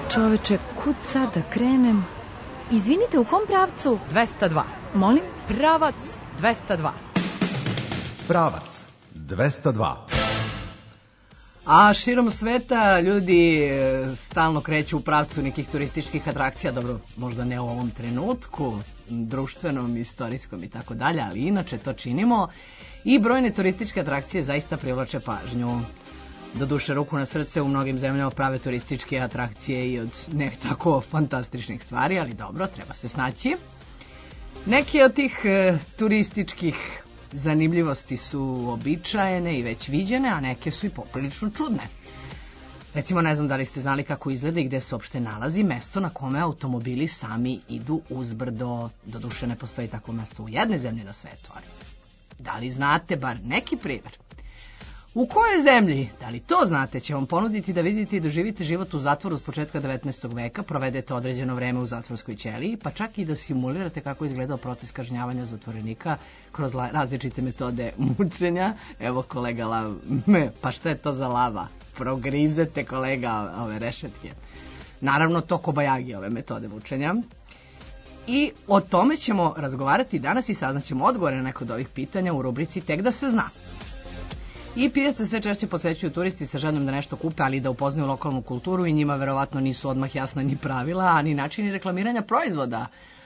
Čoveče, kud sad da krenem? Izvinite, u kom pravcu? 202. Molim? Pravac 202. Pravac 202. A širom sveta ljudi stalno kreću u pravcu nekih turističkih atrakcija, dobro, možda ne u ovom trenutku, društvenom, istorijskom i tako dalje, ali inače to činimo i brojne turističke atrakcije zaista privlače pažnju. Doduše, ruku na srce, u mnogim zemljama prave turističke atrakcije i od ne tako fantastičnih stvari, ali dobro, treba se snaći. Neki od tih turističkih zanimljivosti su uobičajene i već viđene, a neke su i poprilično čudne. Recimo, ne znam da li ste znali kako izgleda i gde se uopšte nalazi mesto na kome automobili sami idu uzbrdo. Doduše, ne postoji takvo mesto u jednoj zemlji na svetu, ali da li znate bar neki primer? U kojoj zemlji, da li to znate, će vam ponuditi da vidite i doživite život u zatvoru s početka 19. veka, provedete određeno vreme u zatvorskoj ćeliji, pa čak i da simulirate kako je izgledao proces kažnjavanja zatvorenika kroz različite metode mučenja. Evo kolega pa šta je to za lava? Progrizete kolega ove rešetke. Naravno to kobajagi ove metode mučenja. I o tome ćemo razgovarati danas i saznaćemo odgovore na neko od ovih pitanja u rubrici Tek da se zna. I pijace sve češće posećuju turisti sa željom da nešto kupe, ali da upoznaju lokalnu kulturu i njima verovatno nisu odmah jasna ni pravila, a ni načini reklamiranja proizvoda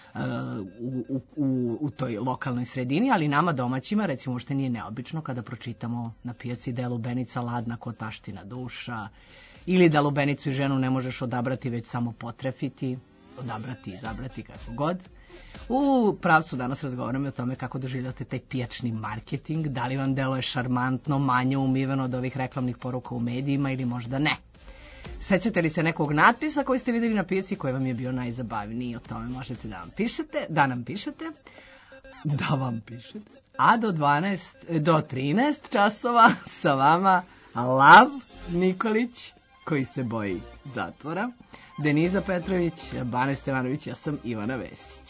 u toj lokalnoj sredini, ali nama domaćima recimo uopšte nije neobično kada pročitamo na pijaci da je lubenica ladna ko taština duša, ili da lubenicu i ženu ne možeš odabrati već samo potrefiti, odabrati i izabrati kako god. U pravcu danas razgovaramo o tome kako doživljate taj pijačni marketing, da li vam deluje šarmantno, manje umiveno od ovih reklamnih poruka u medijima ili možda ne. Sećate li se nekog natpisa koji ste videli na pijaci koji vam je bio najzabavniji? O tome možete da nam pišete, a do 13 časova sa vama Lav Nikolić, koji se boji zatvora, Deniza Petrović, Bane Stevanović, ja sam Ivana Vesić.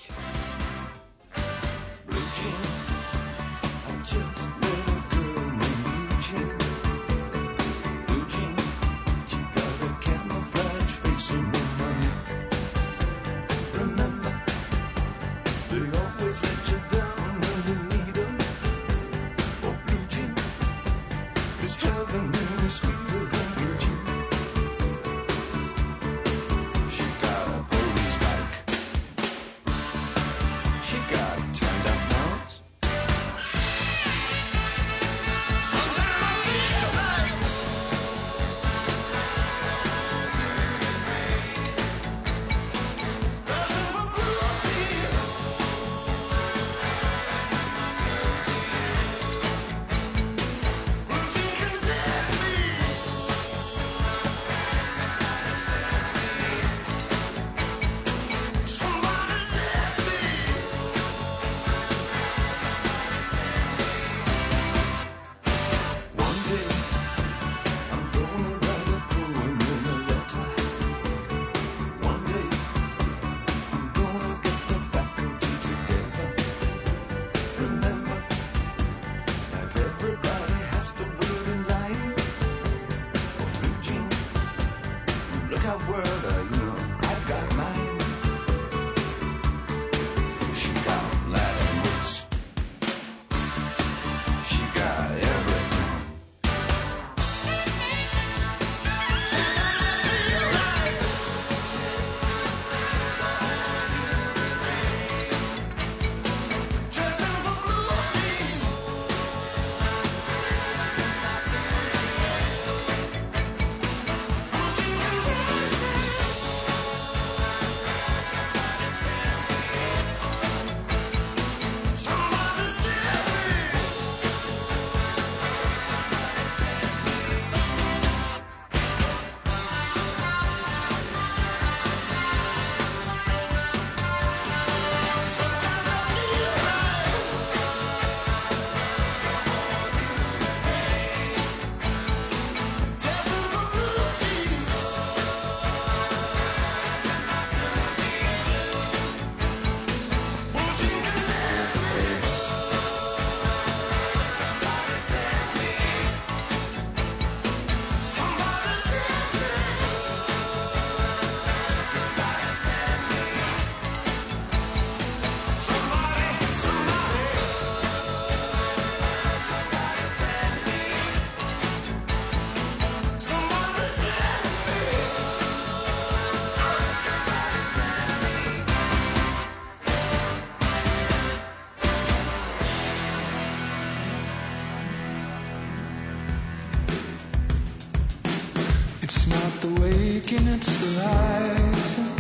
waking, it's the rising.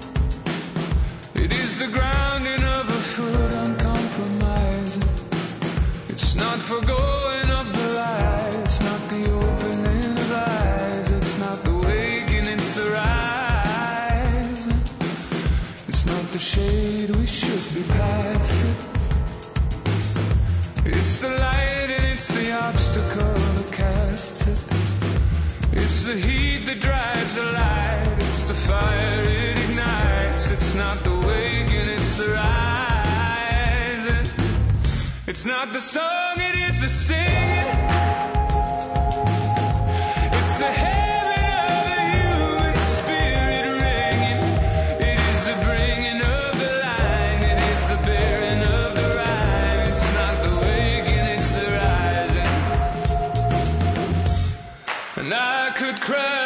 It is the grounding of a foot uncompromising. It's not forgoing of the light, it's not the opening of eyes, it's not the waking, it's the rising. It's not the shade, we should be past it. It's the light and it's the obstacle that casts it. It's the heat that drives the light, it's the fire it ignites. It's not the waking, it's the rising. It's not the song, it is the singing. It's the heaven of the human spirit ringing. It is the bringing of the line, it is the bearing of the rhyme. It's not the waking, it's the rising. And I could cry.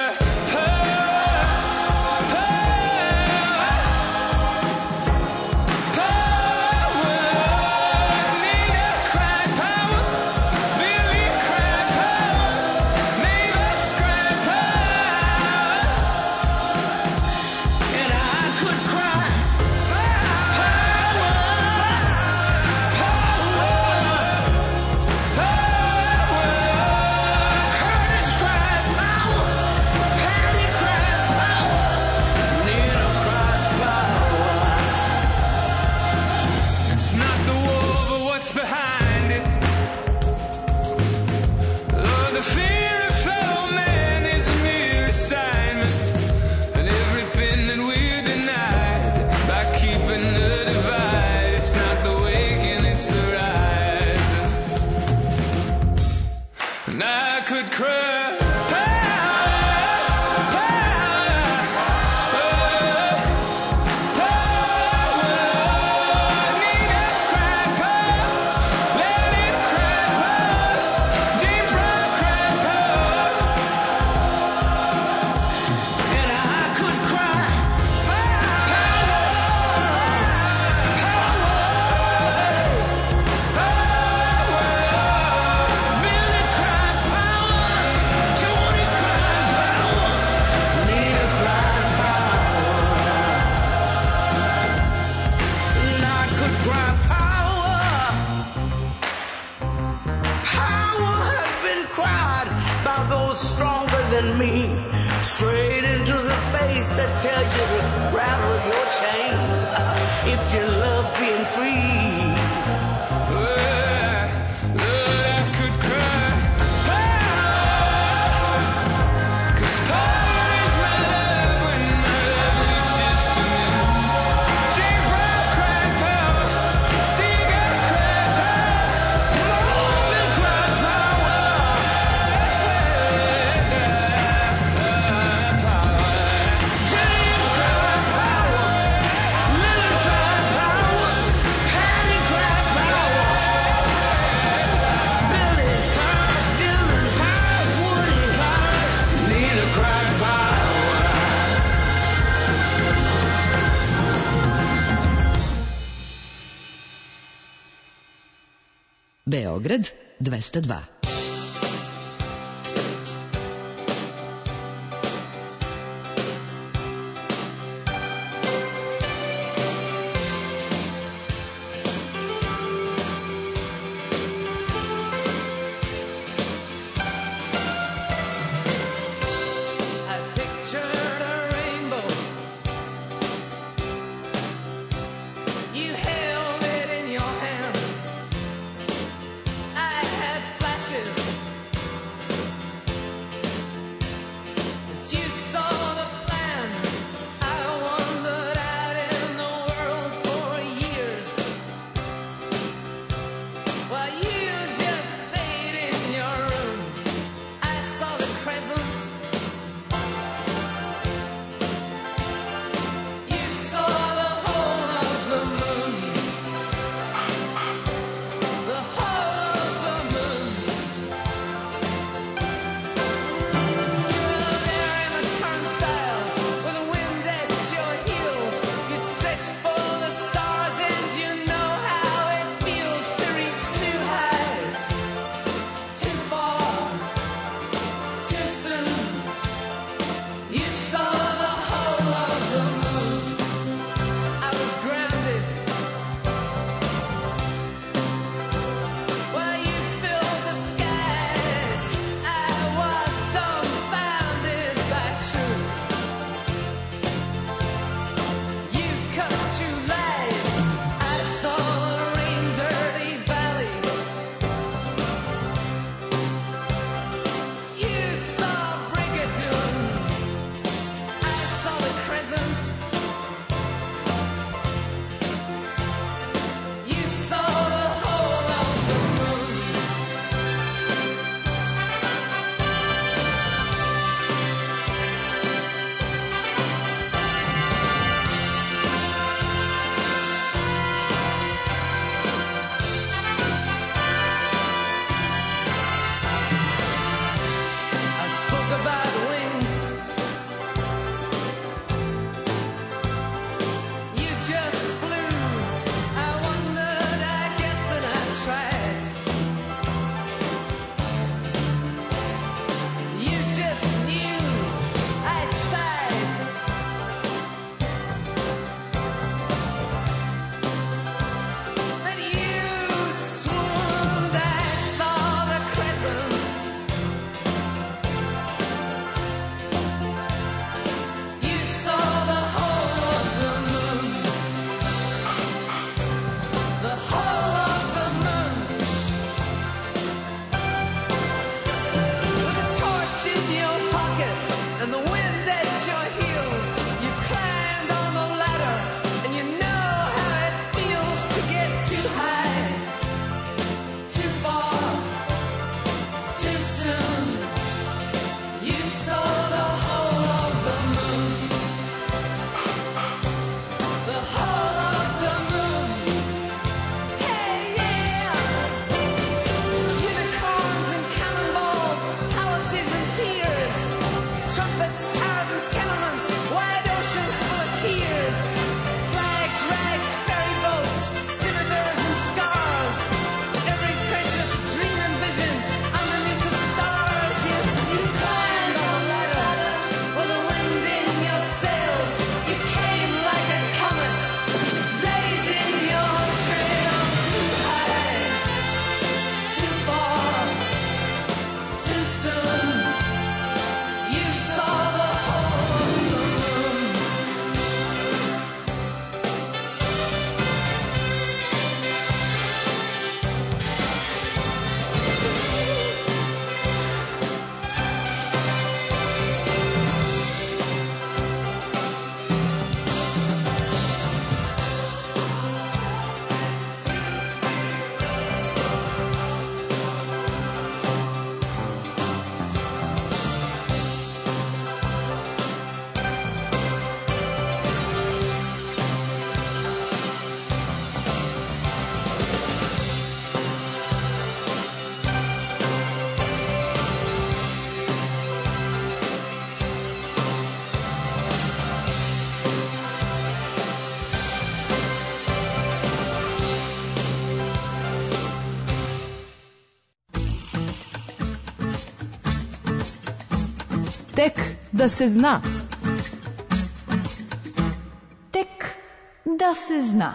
Beograd 202. You held it in your hands. I had flashes tears, flags, rags, ferry boats, scimitars and scars. Every precious dream and vision underneath the stars. Yes, you climbed on a ladder with the wind in your sails. You came like a comet, blazing your trail. Too high, too far, too soon. You saw the whole of the moon. Tek da se zna. Tek da se zna.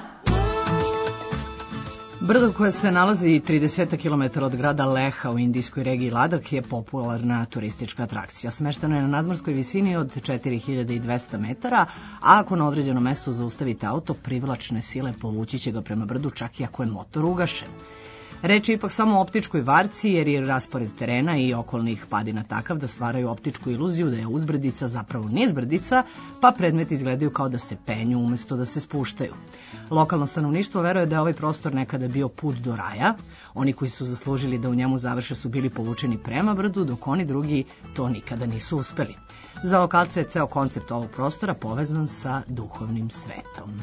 Brdo koje se nalazi 30 km od grada Leha u indijskoj regiji Ladak je popularna turistička atrakcija. Smešteno je na nadmorskoj visini od 4200 metara, a ako na određenom mestu zaustavite auto, privlačne sile povući će ga prema brdu čak i ako je motor ugašen. Reč je ipak samo o optičkoj varci jer je raspored terena i okolnih padina takav da stvaraju optičku iluziju da je uzbrdica zapravo nizbrdica, pa predmeti izgledaju kao da se penju umesto da se spuštaju. Lokalno stanovništvo veruje da je ovaj prostor nekada bio put do raja. Oni koji su zaslužili da u njemu završe su bili povučeni prema brdu, dok oni drugi to nikada nisu uspeli. Za lokalce je ceo koncept ovog prostora povezan sa duhovnim svetom.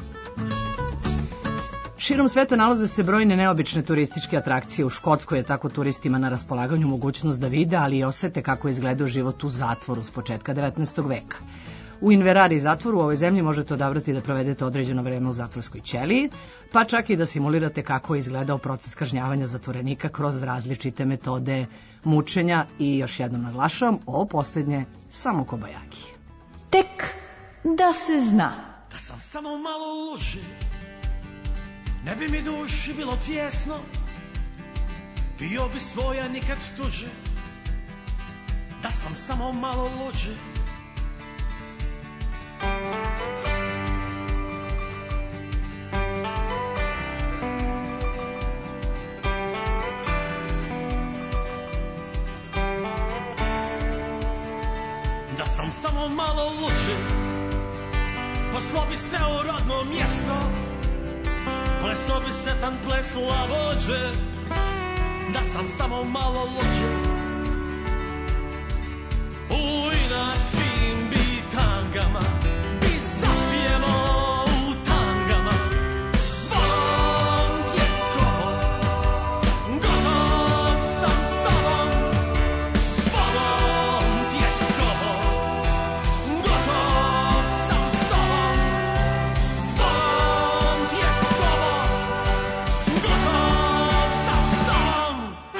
Širom sveta nalaze se brojne neobične turističke atrakcije. U Škotskoj je tako turistima na raspolaganju mogućnost da vide, ali i osete kako je izgledao život u zatvoru s početka 19. veka. U Inverari zatvoru u ovoj zemlji možete odabrati da provedete određeno vreme u zatvorskoj ćeliji, pa čak i da simulirate kako je izgledao proces kažnjavanja zatvorenika kroz različite metode mučenja i još jednom naglašavam, ovo posljednje samo kobajagi. Tek da se zna. Da sam samo malo luži, ne bi mi duši bilo tjesno, bio bi svoja nikad tuđe. Da sam samo malo luđi, da sam samo malo luđi, poslao bi se u rodno mjesto, plesao bi setan ples lagođe. Da sam samo malo luđi, u inat svim bitangama bi zapijemo u tangama. Zvonom tjeskovo, gotov sam s tobom. Zvonom tjeskovo, gotov sam s tobom. Zvonom tjeskovo, gotov sam s tobom.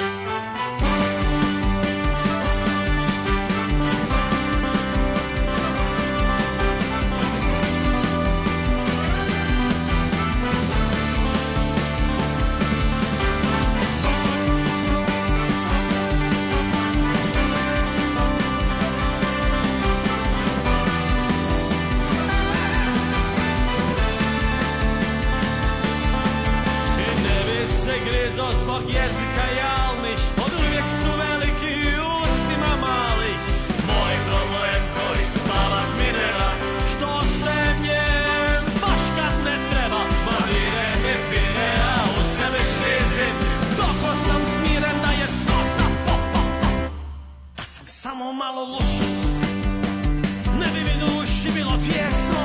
Grizo zbog jezika jalnih, od uvijek su veliki u ustima malih. Moj problem koji spavak mi nema, što ostajem njem baš kad ne treba. Ma dire mi fine, a u sebe šizim, doko sam smiren da je dosta Da sam samo malo luši, ne bi mi duši bilo tjesno,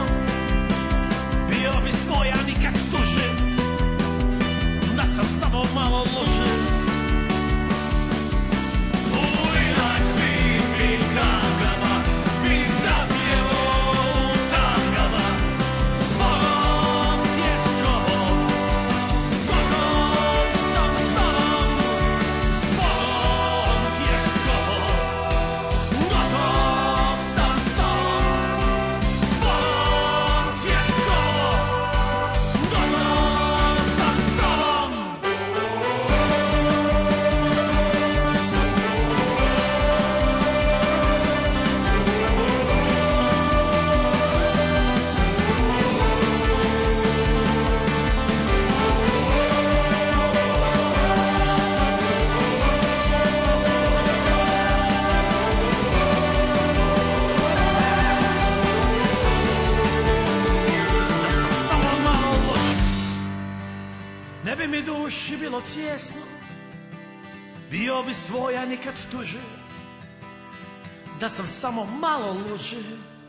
bio bi svoja nikad tuži. Da sam samo malo luži, bilo tijesno, bio bi svoja nikad tuži, da sam samo malo luži.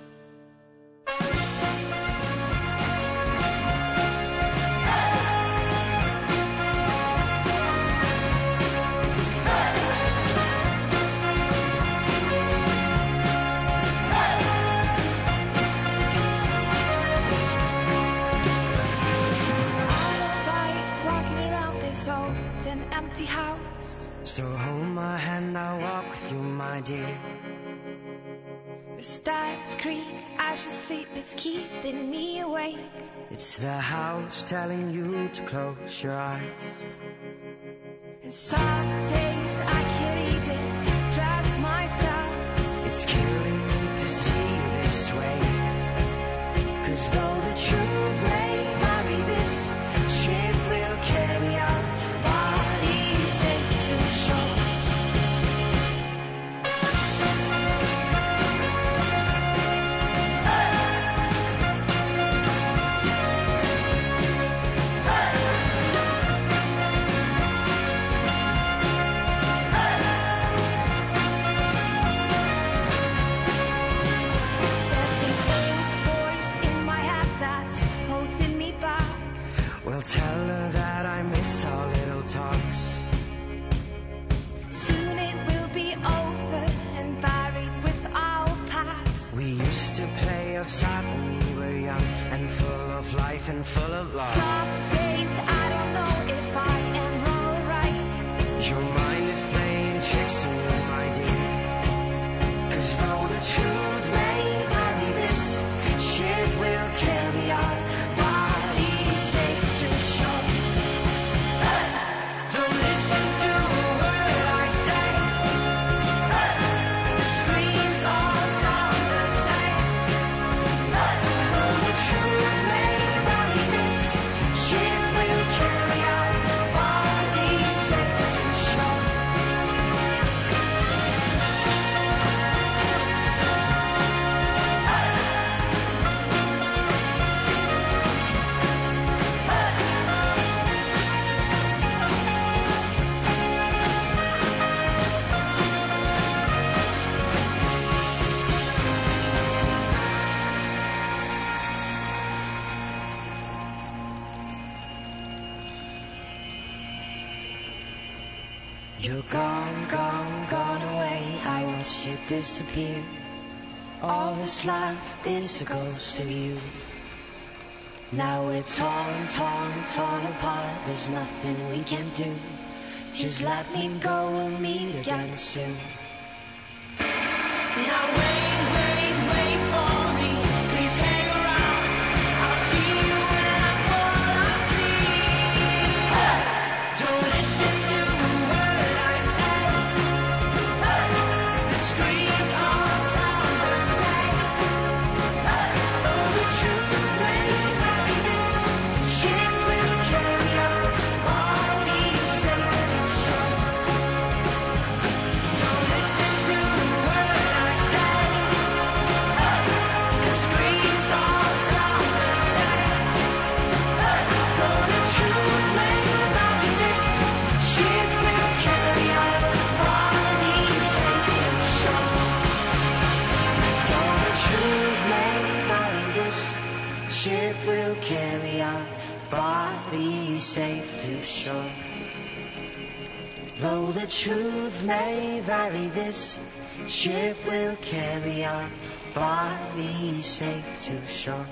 So hold my hand, I'll walk with you, my dear. The stars creak, I should sleep, it's keeping me awake. It's the house telling you to close your eyes. And some days I can't even trust myself. It's killing me to see you this way. 'Cause though the truth may vary, this ship will carry our bodies safe to shore. Tell her that I miss our little talks. Soon it will be over and buried with our past. We used to play outside when we were young and full of life and full of love. Some days I don't know if I am alright. Your mind is playing tricks on me, my dear. 'Cause though the truth may vary, this ship will carry our bodies safe to shore. Don't listen to a word I say. The screams all sound the same. Though the truth may vary, this ship will carry our bodies safe to shore. You're gone, gone, gone away. I watched you disappear. All that's left is a ghost of you. Now we're torn, torn, torn apart. There's nothing we can do. Just let me go, we'll meet again soon. Now wait, wait, wait for me. Please hang around. I'll see you when I fall asleep. Don't listen to a word I say. The screams all sound the same. Though the truth may vary, this ship will carry our bodies safe to shore. Don't listen to a word I say. The screams all sound the same. Though the truth may vary, this ship will carry our bodies safe to shore. Though the truth may vary, this ship will carry our bodies safe to shore. Though the truth may vary, this ship will carry our bodies safe to shore.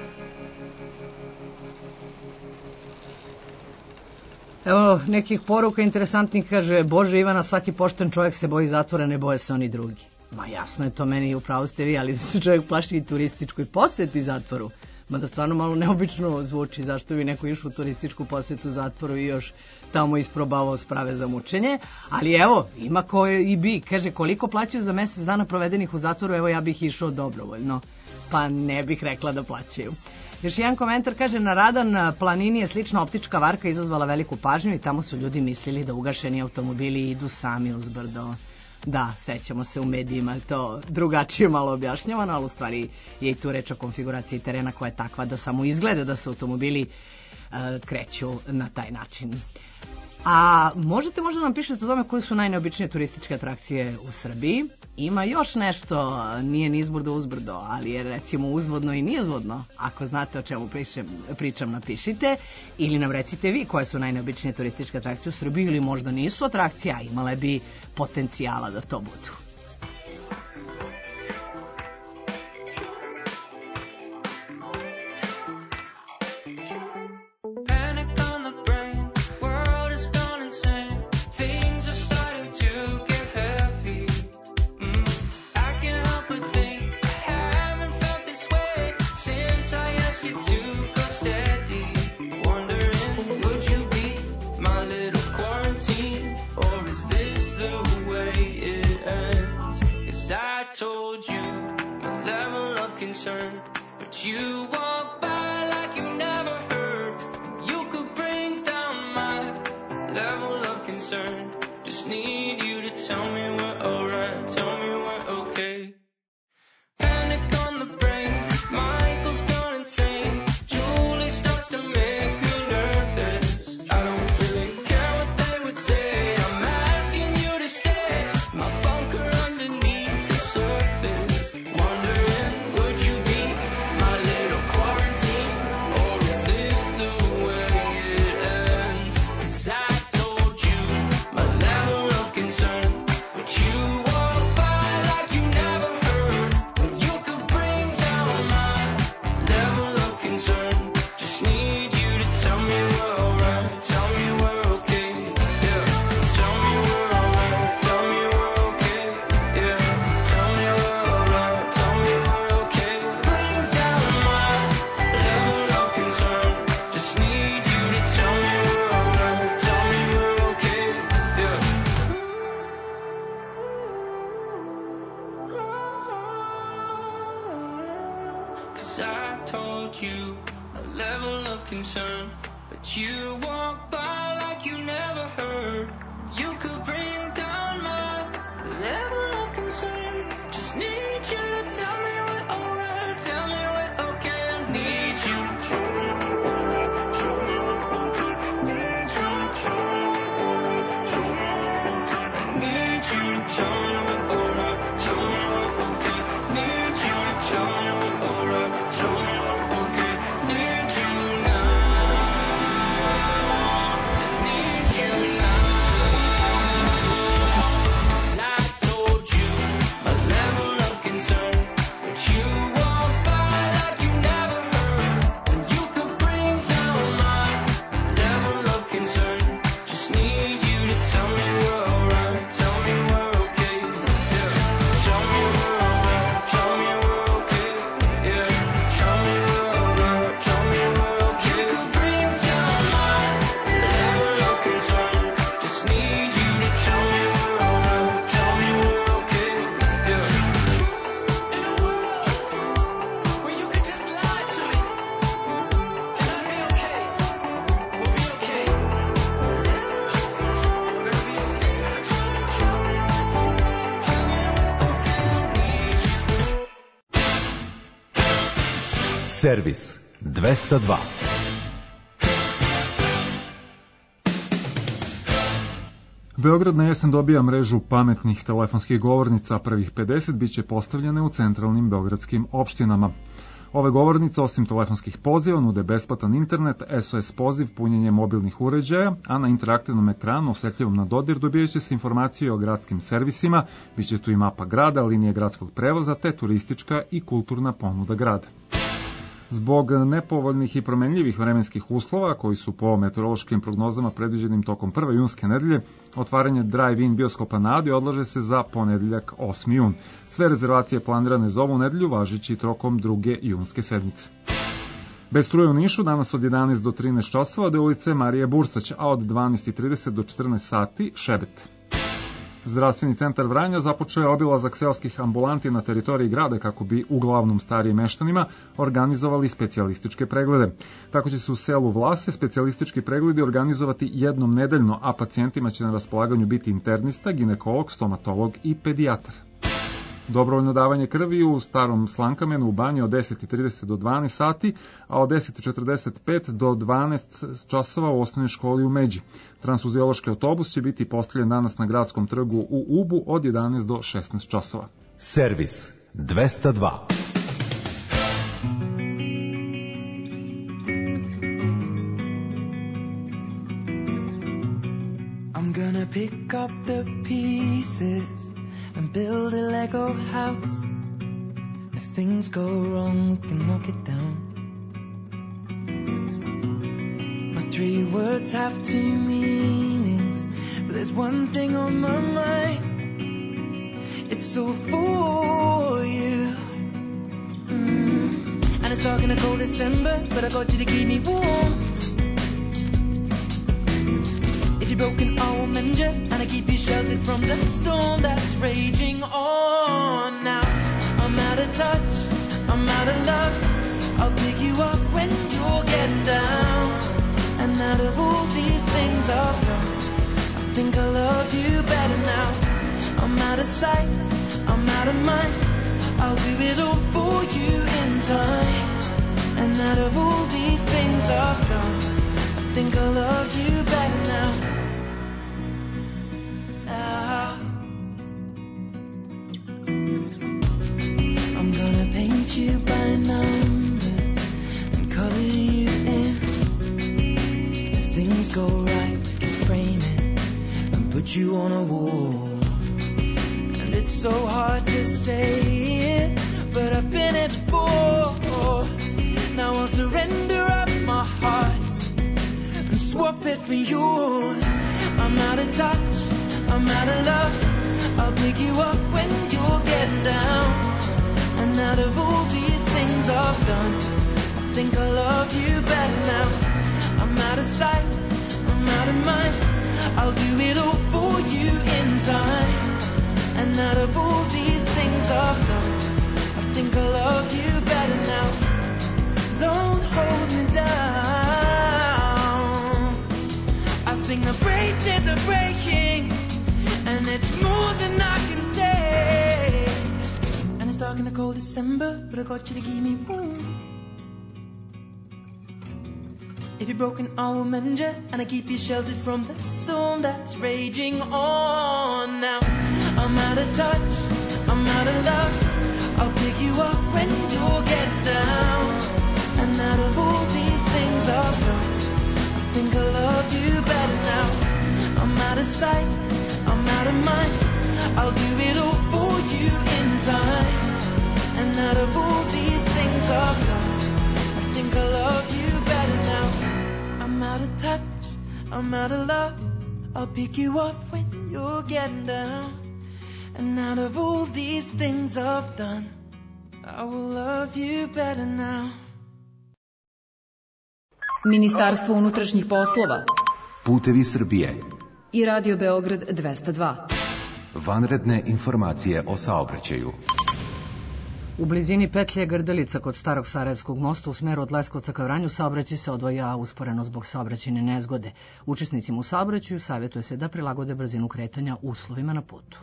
Evo nekih poruka interesantnih, kaže Bože Ivana, svaki pošten čovjek se boji zatvora, ne boje se oni drugi. Ma jasno je to, meni upravo ste vi, ali se čovjek plaši i turističkoj posjeti zatvoru. Mada stvarno malo neobično zvuči, zašto bi neko išao u turističku posjetu zatvoru i još tamo isprobavao sprave za mučenje. Ali evo, ima ko i bi, kaže koliko plaćaju za mjesec dana provedenih u zatvoru, evo ja bih išao dobrovoljno, pa ne bih rekla da plaćaju. Još jedan komentar kaže, na Radan planini je slična optička varka izazvala veliku pažnju i tamo su ljudi mislili da ugašeni automobili idu sami uz brdo. Da, sećamo se u medijima, to drugačije malo objašnjavano, ali u stvari je i tu reč o konfiguraciji terena koja je takva da samo izgleda da se automobili kreću na taj način. A možete možda nam pišete o tome koje su najneobičnije turističke atrakcije u Srbiji. Ima još nešto, nije ni izbrdo uzbrdo, ali je recimo uzvodno i nizvodno. Ako znate o čemu pričam, napišite. Ili nam recite vi koje su najneobičnije turističke atrakcije u Srbiji, ili možda nisu atrakcija, a imale bi potencijala da to budu. Servis 202. Beograd na jesen dobija mrežu pametnih telefonskih govornica, prvih 50 bit će postavljene u centralnim beogradskim opštinama. Ove govornice, osim telefonskih poziva, nude besplatan internet, SOS poziv, punjenje mobilnih uređaja, a na interaktivnom ekranu, osetljivom na dodir, dobijat će se informacije o gradskim servisima, bit će tu i mapa grada, linije gradskog prevoza, te turistička i kulturna ponuda grada. Zbog nepovoljnih i promenljivih vremenskih uslova, koji su po meteorološkim prognozama predviđenim tokom 1. junske nedelje, otvaranje drive-in bioskopa na Adi odlaže se za ponedeljak 8. jun. Sve rezervacije planirane za ovu nedelju važeći tokom 2. junske sedmice. Bez struje u Nišu danas od 11 do 13 časova do ulice Marije Bursać, a od 12:30 do 14 sati Šebet. Zdravstveni centar Vranja započeo je obilazak seoskih ambulanti na teritoriji grada kako bi uglavnom starijim meštanima organizovali specijalističke preglede. Tako će se u selu Vlase specijalistički pregledi organizovati jednom nedeljno, a pacijentima će na raspolaganju biti internista, ginekolog, stomatolog i pedijatar. Dobrovoljno davanje krvi u Starom Slankamenu u banji od 10:30 do 12 sati, a od 10:45 do 12 časova u osnovnoj školi u Međi. Transfuziološki autobus će biti postavljen danas na Gradskom trgu u Ubu od 11 do 16 časova. Servis 202. I'm gonna pick up the pieces and build a Lego house. If things go wrong, we can knock it down. My 3 words have 2 meanings, but there's one thing on my mind. It's all for you. And it's dark in a cold December, but I got you to keep me warm. If you're broken, I will mend you, and I keep you sheltered from the storm that's raging on. Now I'm out of touch, I'm out of love. I'll pick you up when you're getting down. And out of all these things I've done, I think I love you better now. I'm out of sight, I'm out of mind. I'll do it all for you in time. And out of all these things I've done, I think I love you better now. I'm gonna paint you by numbers and color you in. If things go right, we can frame it and put you on a wall. And it's so hard to say it, but I've been it before. Now I'll surrender up my heart and swap it for yours. I'm out of touch, I'm out of love. I'll pick you up when you're getting down. And out of all these things I've done, I think I love you better now. I'm out of sight, I'm out of mind. I'll do it all for you in time. And out of all these things I've done, I think I love you better now. Don't hold me down. I think the bracelets are breaking, and it's more than I can take. And it's dark in the cold December, but I got you to keep me warm. If you're broken, I will mend you, and I keep you sheltered from the storm that's raging on. Now I'm out of touch, I'm out of love. I'll pick you up when you're getting down. And out of all these things I've done, I think I love you better now. I'm out of sight, I'm out of mind. I'll do it all for you in time. And out of all these things I've done, I think I love you better now. I'm out of touch, I'm out of love. I'll pick you up when you're getting down. And out of all these things I've done, I will love you better now. Ministarstvo unutrašnjih poslova Putevi Srbije. I Radio Beograd 202. Vanredne informacije o saobraćaju. U blizini petlje Grdelica kod Starog Sarajevskog mosta u smeru od Leskovca ka Vranju saobraćaj se odvaja usporeno zbog saobraćajne nezgode. Učesnicima u saobraćaju savjetuje se da prilagode brzinu kretanja uslovima na putu.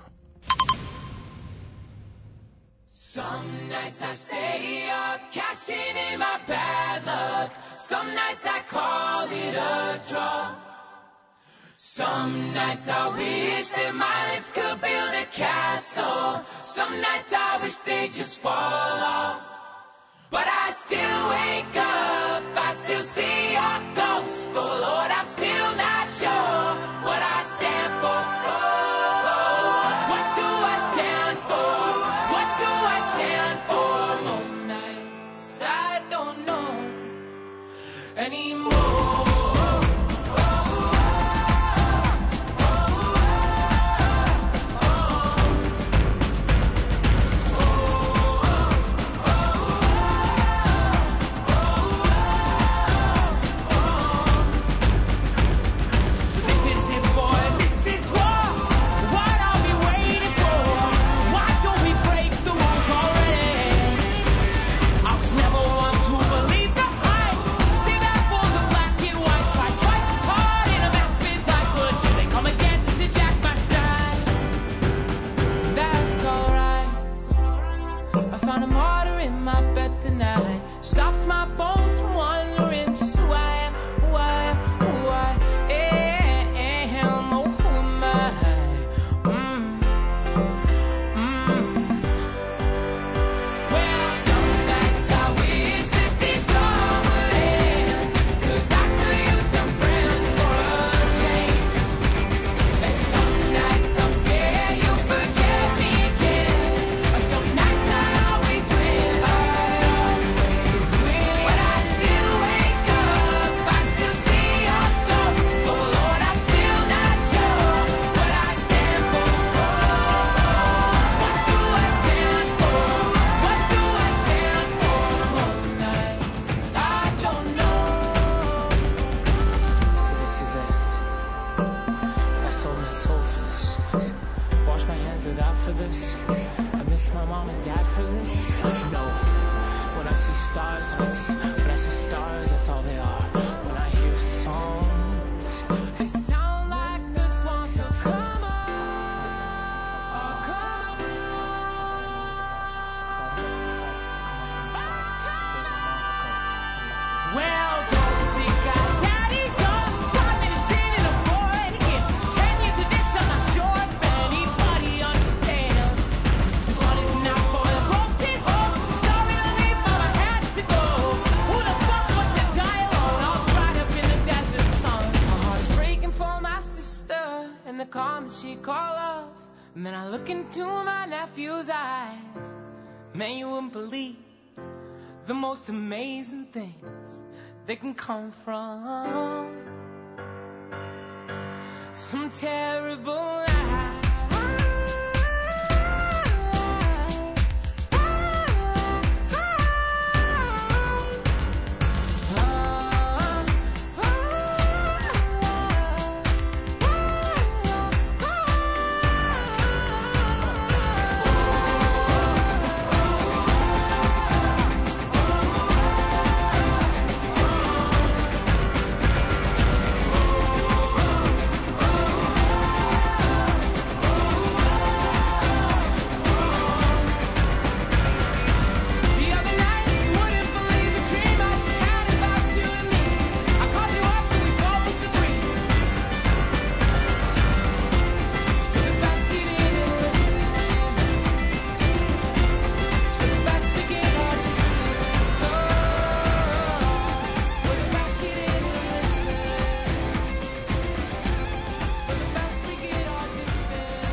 Some nights I stay up, cashing in my bad luck. Some nights I call it a draw. Some nights I wish that my lips could build a castle. Some nights I wish they'd just fall off. But I still wake up, I still see a ghost. Oh Lord, I'm still not sure what I stand for. What do I stand for? What do I stand for? Most nights I don't know anymore. stops my bones from wandering. Just who I am, who I am, who I am. Oh, who am I? Well, some nights I wish that this all would end, 'cause I could use some friends for a change. And some nights I'm scared you'll forget me again. Some nights I always win, when I still wake up, I still see your ghost. Oh Lord, I'm still not sure what I stand for. What do I stand for? What do I stand for? Most nights I don't know. So this is it. I sold my soul for this. Wash my hands of that for this. I miss my mom and dad for this. No. When I see stars, when I see stars, that's all they are. When I hear songs, They sound like the swans, so come on, come on. Well, don't see guys, daddy's gone, taught me to sin in a boring again. 10 years of this, I'm not sure if anybody understands. This one is not for the folks at home. Sorry to leave, but I had to go. Who the fuck wants to die alone? All dried up in the desert sun. My heart's breaking for my sister and the calm that she called love. And then I look into my nephew's eyes. Man, you wouldn't believe the most amazing things that can come from some terrible lies. The other night, you wouldn't believe the dream I just had about you and me. I called you up and we both agreed. It's for the best you didn't listen. It's for the best to get all this so. For the best you didn't listen. It's for the best to get all this so.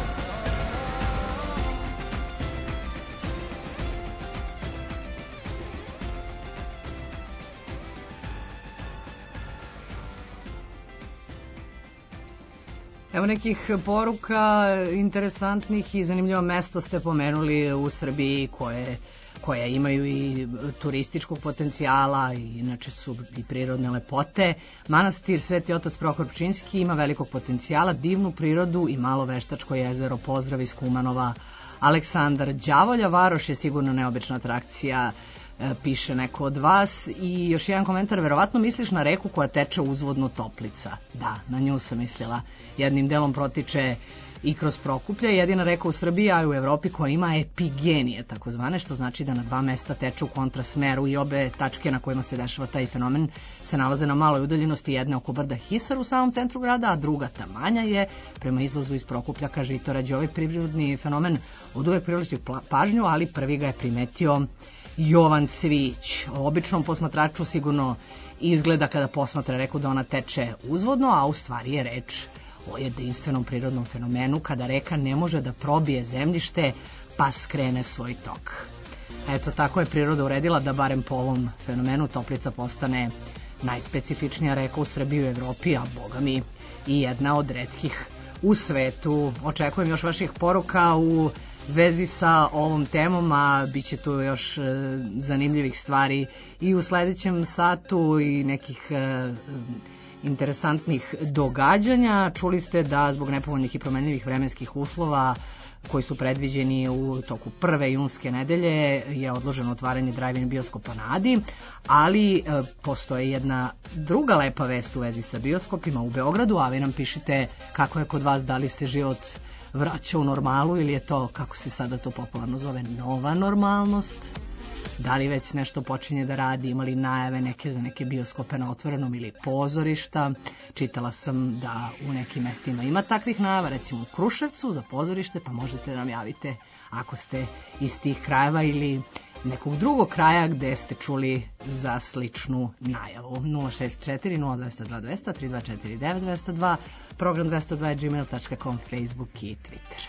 Evo nekih poruka interesantnih i zanimljiva mesta ste pomenuli u Srbiji koje imaju i turističkog potencijala i inače su i prirodne lepote. Manastir Sveti otac Prohor Pčinjski ima velikog potencijala, divnu prirodu i malo veštačko jezero. Pozdrav iz Kumanova. Aleksandar Đavolja, Varoš je sigurno neobična atrakcija, piše neko od vas. I još jedan komentar, verovatno misliš na reku koja teče uzvodno Toplica. Da, na nju sam mislila. Jednim delom protiče i kroz Prokuplje, jedina reka u Srbiji, a i u Evropi koja ima epigenije, takozvane, što znači da na dva mesta teče u kontrasmeru i obe tačke na kojima se dešava taj fenomen se nalaze na maloj udaljenosti, jedne oko brda Hisar u samom centru grada, a druga ta manja je prema izlazu iz Prokuplja, kaže i to rađe. Ovaj prirodni fenomen od uvek privlači pažnju, ali prvi ga je primetio Jovan Cvić. Običnom posmatraču sigurno izgleda kada posmatra reku da ona teče uzvodno, a u stvari je reč o jedinstvenom prirodnom fenomenu kada reka ne može da probije zemljište pa skrene svoj tok. Eto, tako je priroda uredila da barem po ovom fenomenu Toplica postane najspecifičnija reka u Srbiji i u Evropi, a boga mi i jedna od retkih u svetu. Očekujem još vaših poruka u vezi sa ovom temom, a bit će tu još zanimljivih stvari i u sledećem satu i nekih interesantnih događanja. Čuli ste da zbog nepovoljnih i promenljivih vremenskih uslova koji su predviđeni u toku prve junske nedelje je odloženo otvaranje drive-in bioskopa na Adi, ali postoji jedna druga lepa vest u vezi sa bioskopima u Beogradu, a vi nam pišite kako je kod vas, da li se život vraća u normalu ili je to, kako se sada to popularno zove, nova normalnost. Da li već nešto počinje da radi, imali najave neke za neke bioskope na otvorenom ili pozorišta. Čitala sam da u nekim mestima ima takvih najava, recimo u Kruševcu za pozorište, pa možete da nam javite ako ste iz tih krajeva ili nekog drugog kraja gde ste čuli za sličnu najavu. 064 0202 200 3249 202, program 202 gmail.com, Facebook i Twitter.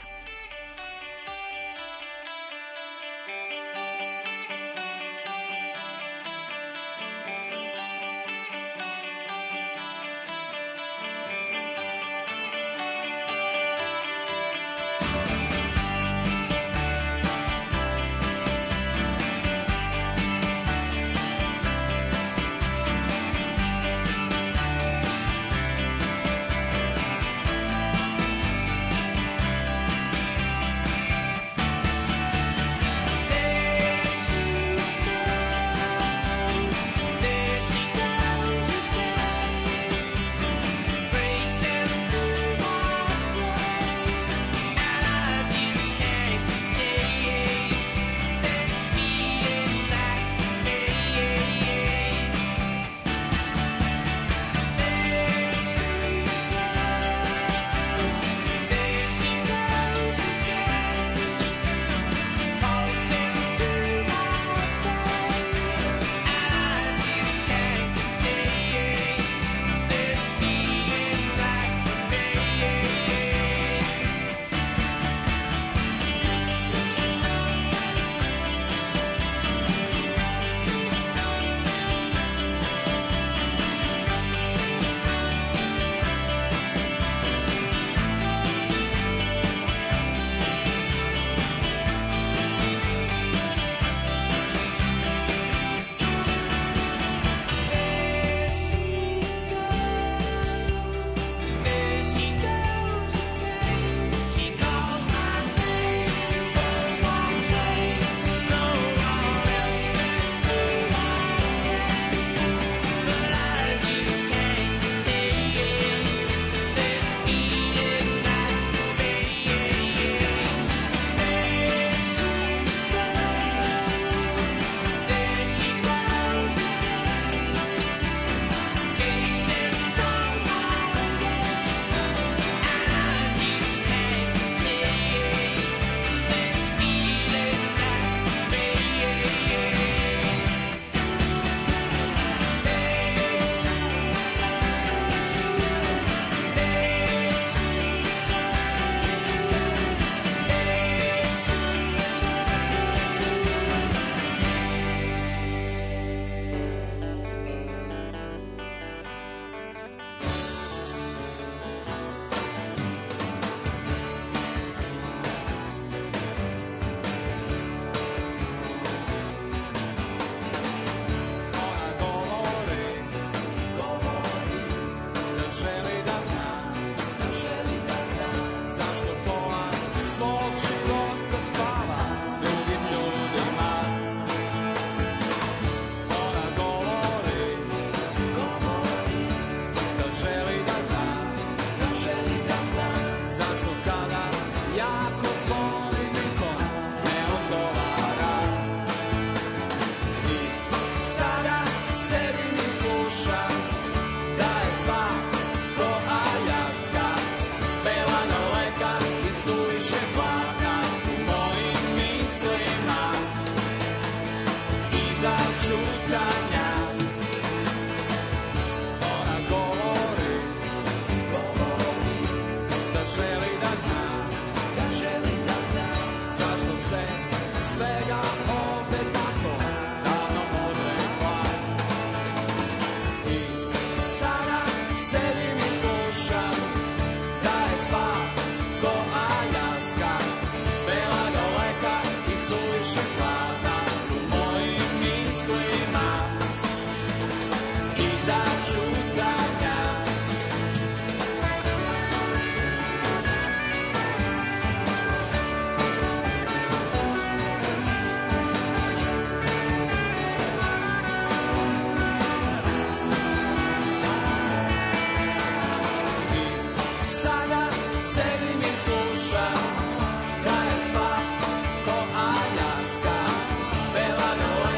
Da je svako Aljaska, bela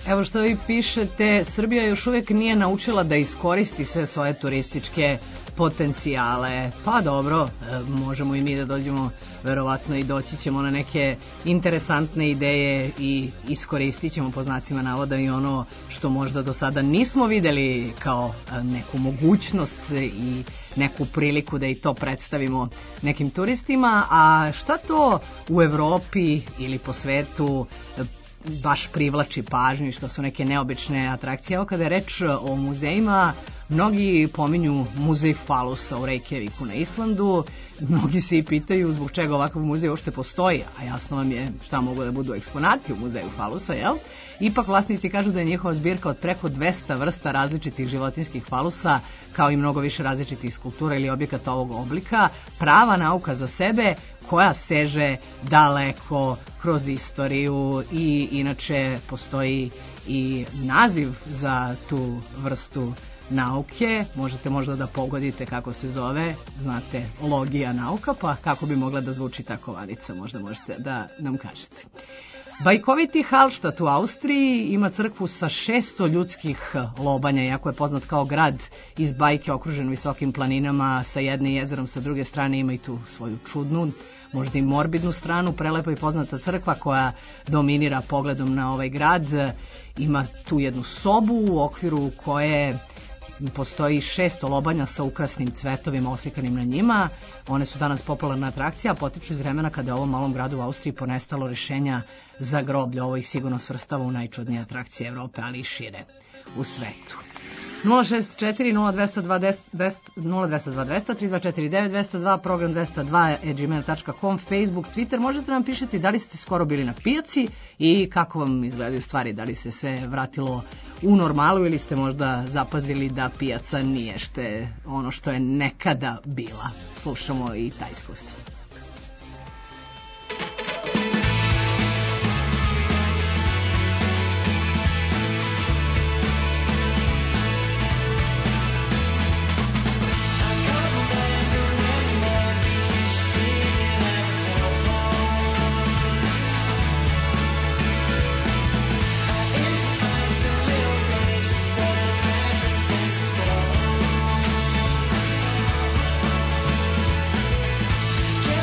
Evo što vi pišete, Srbija još uvijek nije naučila da iskoristi sve svoje turističke potencijale. Pa dobro, možemo i mi da dođemo, verovatno i doći ćemo na neke interesantne ideje i iskoristit ćemo po znacima navoda i ono što možda do sada nismo videli kao neku mogućnost i neku priliku da i to predstavimo nekim turistima. A šta to u Evropi ili po svetu baš privlači pažnju, što su neke neobične atrakcije? Evo kada je reč o muzejima, mnogi pominju muzej falusa u Reykjaviku na Islandu, mnogi se i pitaju zbog čega ovakav muzej uopšte postoji, a jasno vam je šta mogu da budu eksponati u muzeju falusa, jel? Ipak vlasnici kažu da je njihova zbirka od preko 200 vrsta različitih životinjskih falusa, kao i mnogo više različitih skulptura ili objekata ovog oblika, prava nauka za sebe koja seže daleko kroz istoriju i inače postoji i naziv za tu vrstu nauke. Možete možda da pogodite kako se zove, znate, logija nauka, pa kako bi mogla da zvuči ta kovanica, možda možete da nam kažete. Bajkoviti Hallstatt u Austriji ima crkvu sa 600 ljudskih lobanja, iako je poznat kao grad iz bajke okružen visokim planinama, sa jedne jezerom, sa druge strane ima i tu svoju čudnu, možda i morbidnu stranu. Prelepa i poznata crkva koja dominira pogledom na ovaj grad. Ima tu jednu sobu u okviru koje postoji 600 lobanja sa ukrasnim cvetovima oslikanim na njima. One su danas popularna atrakcija, a potiču iz vremena kada je ovom malom gradu u Austriji ponestalo rešenja za groblje. Ovo ih sigurno svrstava u najčudnije atrakcije Evrope, ali i šire u svetu. 064 0202 324 902, program 202@gmail.com, Facebook, Twitter. Možete nam pišeti da li ste skoro bili na pijaci i kako vam izgledaju stvari, da li se sve vratilo u normalu ili ste možda zapazili da pijaca nije ono što je nekada bila. Slušamo i ta iskustva. Get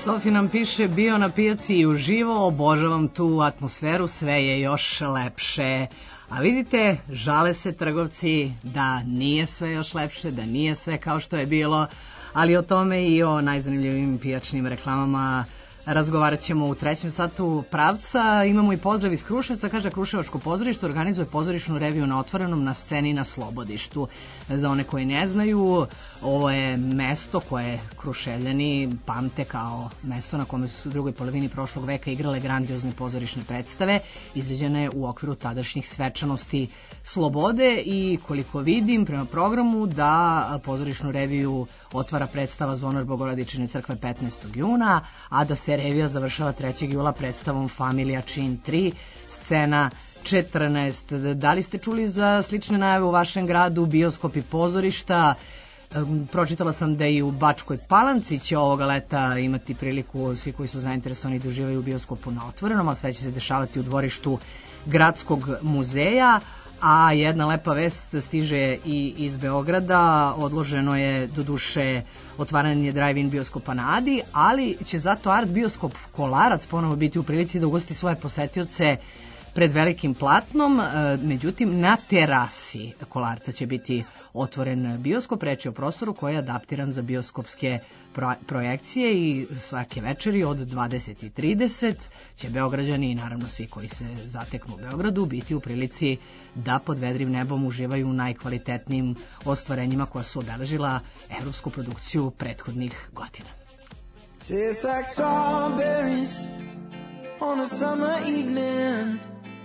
Sofi nam piše, bio na pijaci i uživo, obožavam tu atmosferu, sve je još lepše. A vidite, žale se trgovci da nije sve još lepše, da nije sve kao što je bilo, ali o tome i o najzanimljivim pijačnim reklamama razgovarat ćemo u trećem satu pravca. Imamo i pozdrav iz Kruševca, kaže Kruševačko pozorište organizuje pozorišnu reviju na otvorenom na sceni na Slobodištu. Za one koji ne znaju, ovo je mesto koje Kruševljani pamte kao mesto na kome su u drugoj polovini prošlog veka igrale grandiozne pozorišne predstave, izveđene u okviru tadašnjih svečanosti slobode i koliko vidim prema programu da pozorišnu reviju otvara predstava Zvonor Bogorodičine crkve 15. juna, a da se revija završava 3. jula predstavom Familija čin 3, scena 14. Da li ste čuli za slične najave u vašem gradu, bioskop i pozorišta? Pročitala sam da i u Bačkoj Palanci će ovoga leta imati priliku svi koji su zainteresovani da uživaju u bioskopu na otvorenom, a sve će se dešavati u dvorištu Gradskog muzeja. A jedna lepa vest stiže i iz Beograda, odloženo je doduše otvaranje drive-in bioskopa na Adi, ali će zato art bioskop Kolarac ponovo biti u prilici da ugosti svoje posetioce pred velikim platnom, međutim na terasi Kolarca će biti otvoren bioskop, reč je o prostoru koji je adaptiran za bioskopske projekcije i svake večeri od 20:30 će Beograđani i naravno svi koji se zateknu u Beogradu biti u prilici da pod vedrim nebom uživaju u najkvalitetnijim ostvarenjima koja su obeležila evropsku produkciju prethodnih godina. Tastes like strawberries on a summer evening,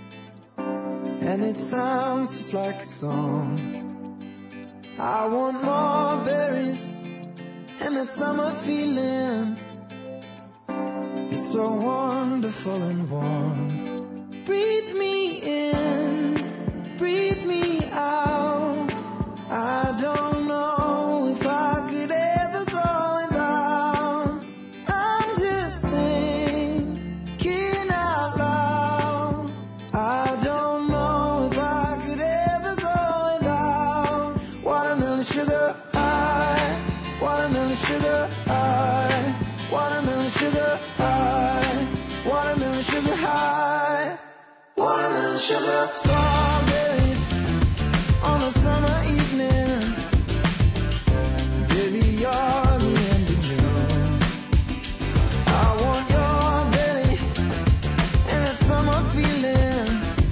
and it sounds just like a song. I want more berries and that summer feeling. It's so wonderful and warm. Breathe me in, breathe me out. I don't know if I could ever go without. I'm just thinking out loud. I don't know if I could ever go without watermelon sugar high, watermelon sugar high, watermelon sugar high, watermelon sugar high, watermelon sugar. Strawberries on a summer evening, baby, you're the end of June. I want your belly and that summer feeling,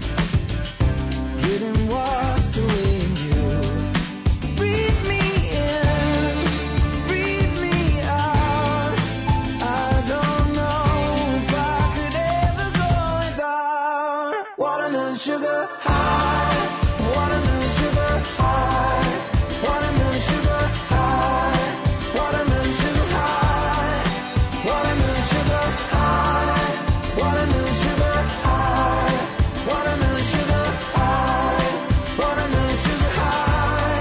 getting washed away in you. Breathe me in, breathe me out. I don't know if I could ever go without watermelon sugar high, watermelon sugar high, watermelon sugar high, watermelon sugar high, watermelon sugar high, watermelon sugar high, watermelon sugar high, watermelon sugar high.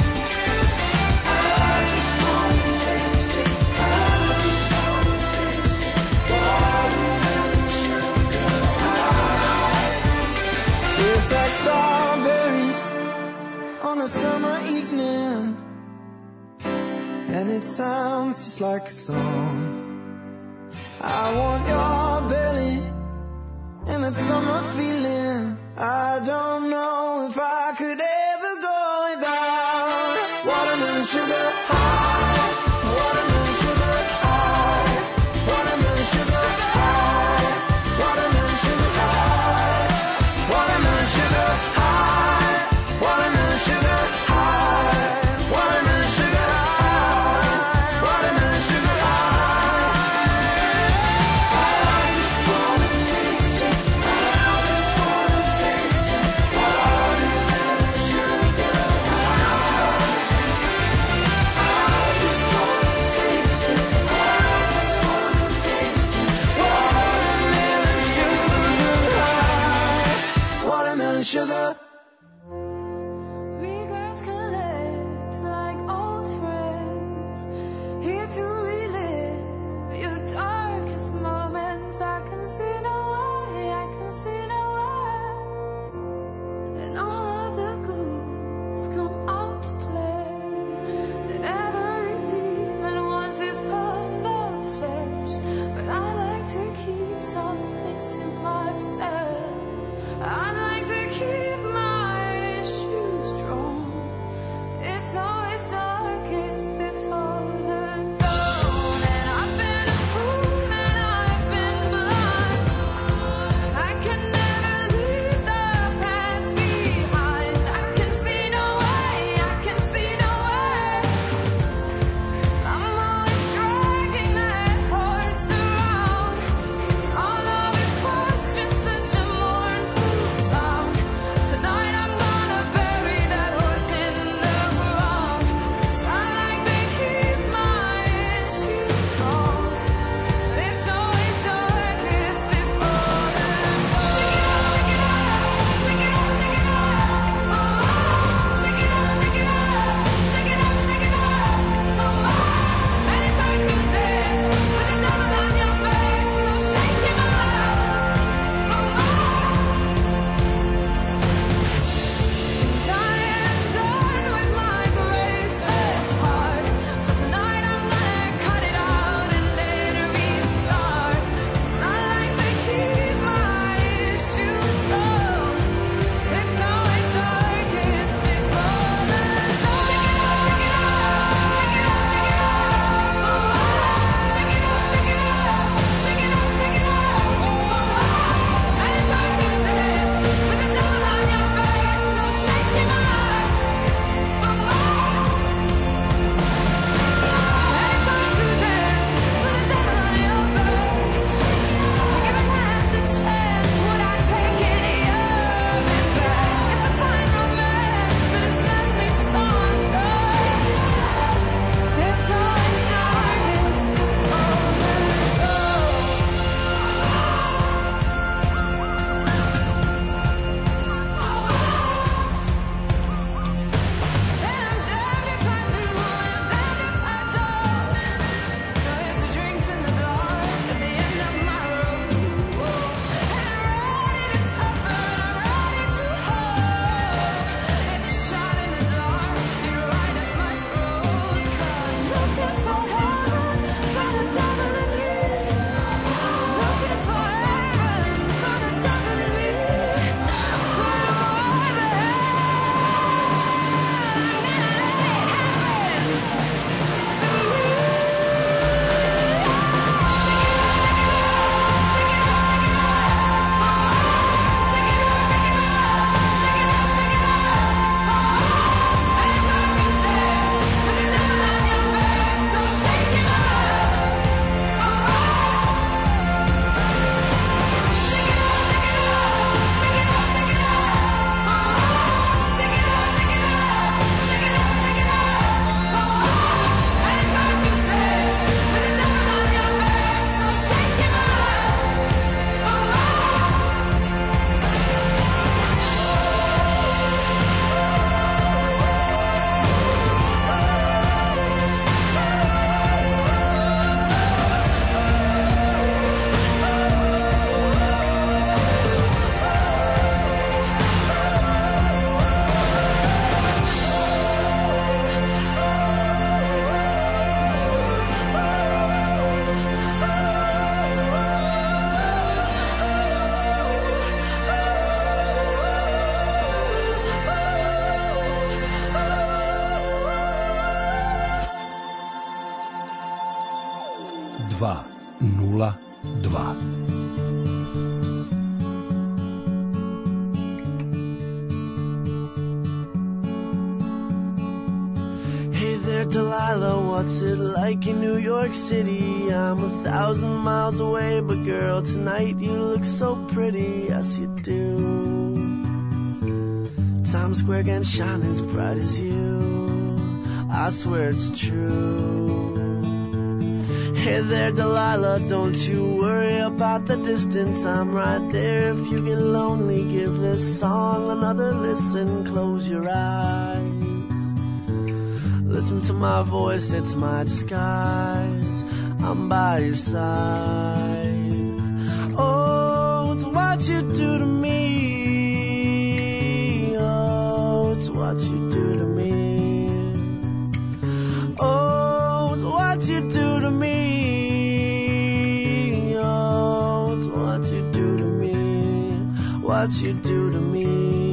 I just wanna taste it, I just wanna taste it, watermelon sugar high. Tastes like strawberries on a summer evening, and it sounds just like a song. I want your belly and that summer feeling. I don't know if I could ever go without watermelon sugar high, watermelon sugar high, watermelon sugar high, watermelon sugar high, watermelon sugar high, watermelon sugar high, watermelon sugar high, watermelon sugar high. I just wanna taste it, I just wanna taste it, watermelon 202. Hey there, Delilah, what's it like in New York City? I'm 1,000 miles away, but girl, tonight you look so pretty, yes you do. Times Square can shine as bright as you, I swear it's true. Hey there, Delilah, don't you worry about the distance, I'm right there. If you get lonely, give this song another listen, close your eyes. Listen to my voice, it's my disguise, I'm by your side. Oh, it's what you do to me. Oh, it's what you do to me. Oh, it's what you do to me. Oh, it's what you do to me. What you do to me.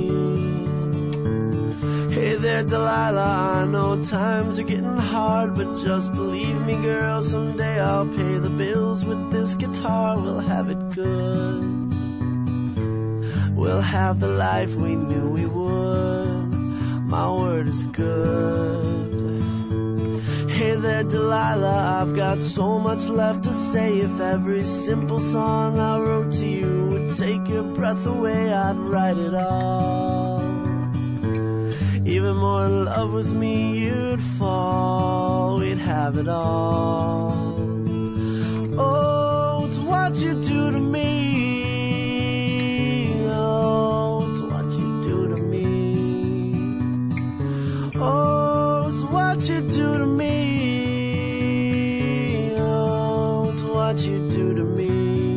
Hey there, Delilah, I know times are getting hard, but just believe me, girl, someday I'll pay the bills with this guitar. We'll have it good. We'll have the life we knew we would. My word is good. Hey there, Delilah, I've got so much left to say. If every simple song I wrote to you would take your breath away, I'd write it all. Even more in love with me you'd fall, we'd have it all. Oh, it's what you do to me. Oh, it's what you do to me. Oh, it's what you do to me. Oh, it's what you do to me.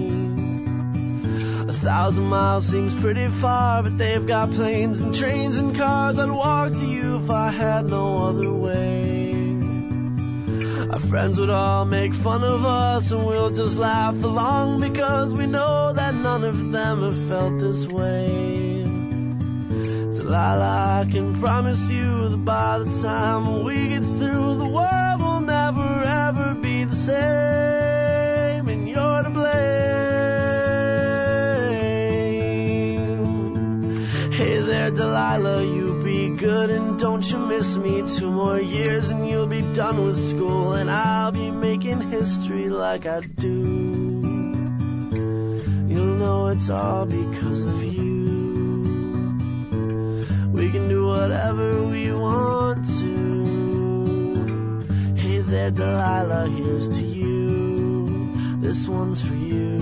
1,000 miles seems pretty far, but they've got planes and trains and cars. I'd walk to you if I had no other way. Our friends would all make fun of us, and we'll just laugh along, because we know that none of them have felt this way. Delilah, I can promise you that by the time we get through, the world will never ever be the same, and you're to blame. Hey there, Delilah, you be good and don't you miss me. 2 more years and you'll be done with school, and I'll be making history like I do. You'll know it's all because of you. We can do whatever we want to. Hey there, Delilah, here's to you. This one's for you.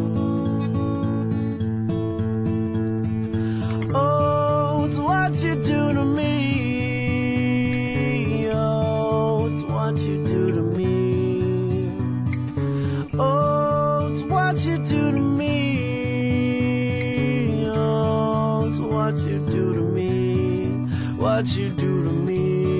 Oh, it's what you do to me. Oh, it's what you do to me. Oh, it's what you do to me. Oh, it's what you do to me. What you do to me.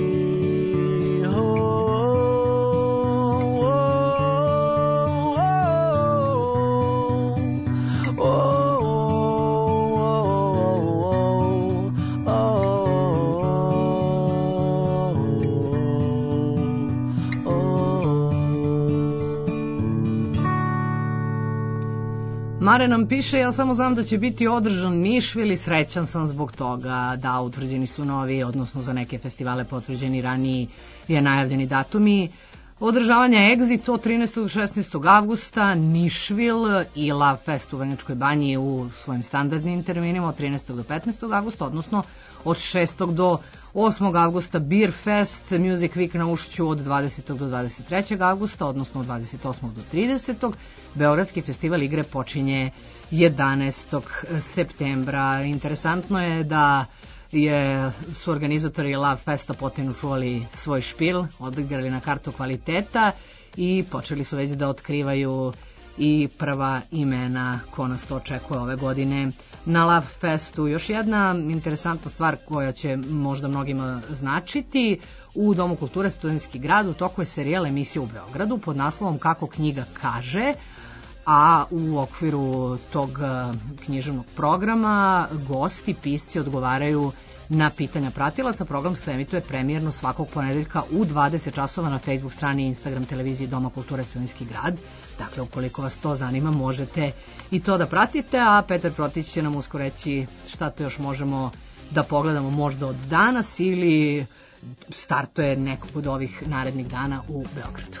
Mare nam piše, ja samo znam da će biti održan Nišvil i srećan sam zbog toga. Da, utvrđeni su novi, odnosno za neke festivale potvrđeni raniji je najavljeni datumi. Održavanja Exit od 13. do 16. avgusta, Nišvil i Love Fest u Vrnjačkoj banji u svojim standardnim terminima od 13. do 15. avgusta, odnosno od 6. do 8. avgusta Beer Fest, Music Week na Ušću od 20. do 23. avgusta, odnosno od 28. do 30. Beogradski festival igre počinje 11. septembra. Interesantno je da su organizatori Love Festa potajno čuvali svoj špil, odigrali na kartu kvaliteta i počeli su već da otkrivaju i prva imena ko nas to očekuje ove godine na Love Festu. Još jedna interesantna stvar koja će možda mnogima značiti, u Domu kulture Studentski grad u toku je serijal emisija u Beogradu pod naslovom Kako knjiga kaže, a u okviru tog književnog programa gosti, pisci odgovaraju na pitanja pratilaca. Program se emituje premijerno svakog ponedeljka u 20 časova na Facebook strani i Instagram televiziji Doma kulture Solinski grad. Dakle, ukoliko vas to zanima, možete i to da pratite, a Petar Protić će nam uskoro reći šta to još možemo da pogledamo možda od danas ili startuje nekog od ovih narednih dana u Beogradu.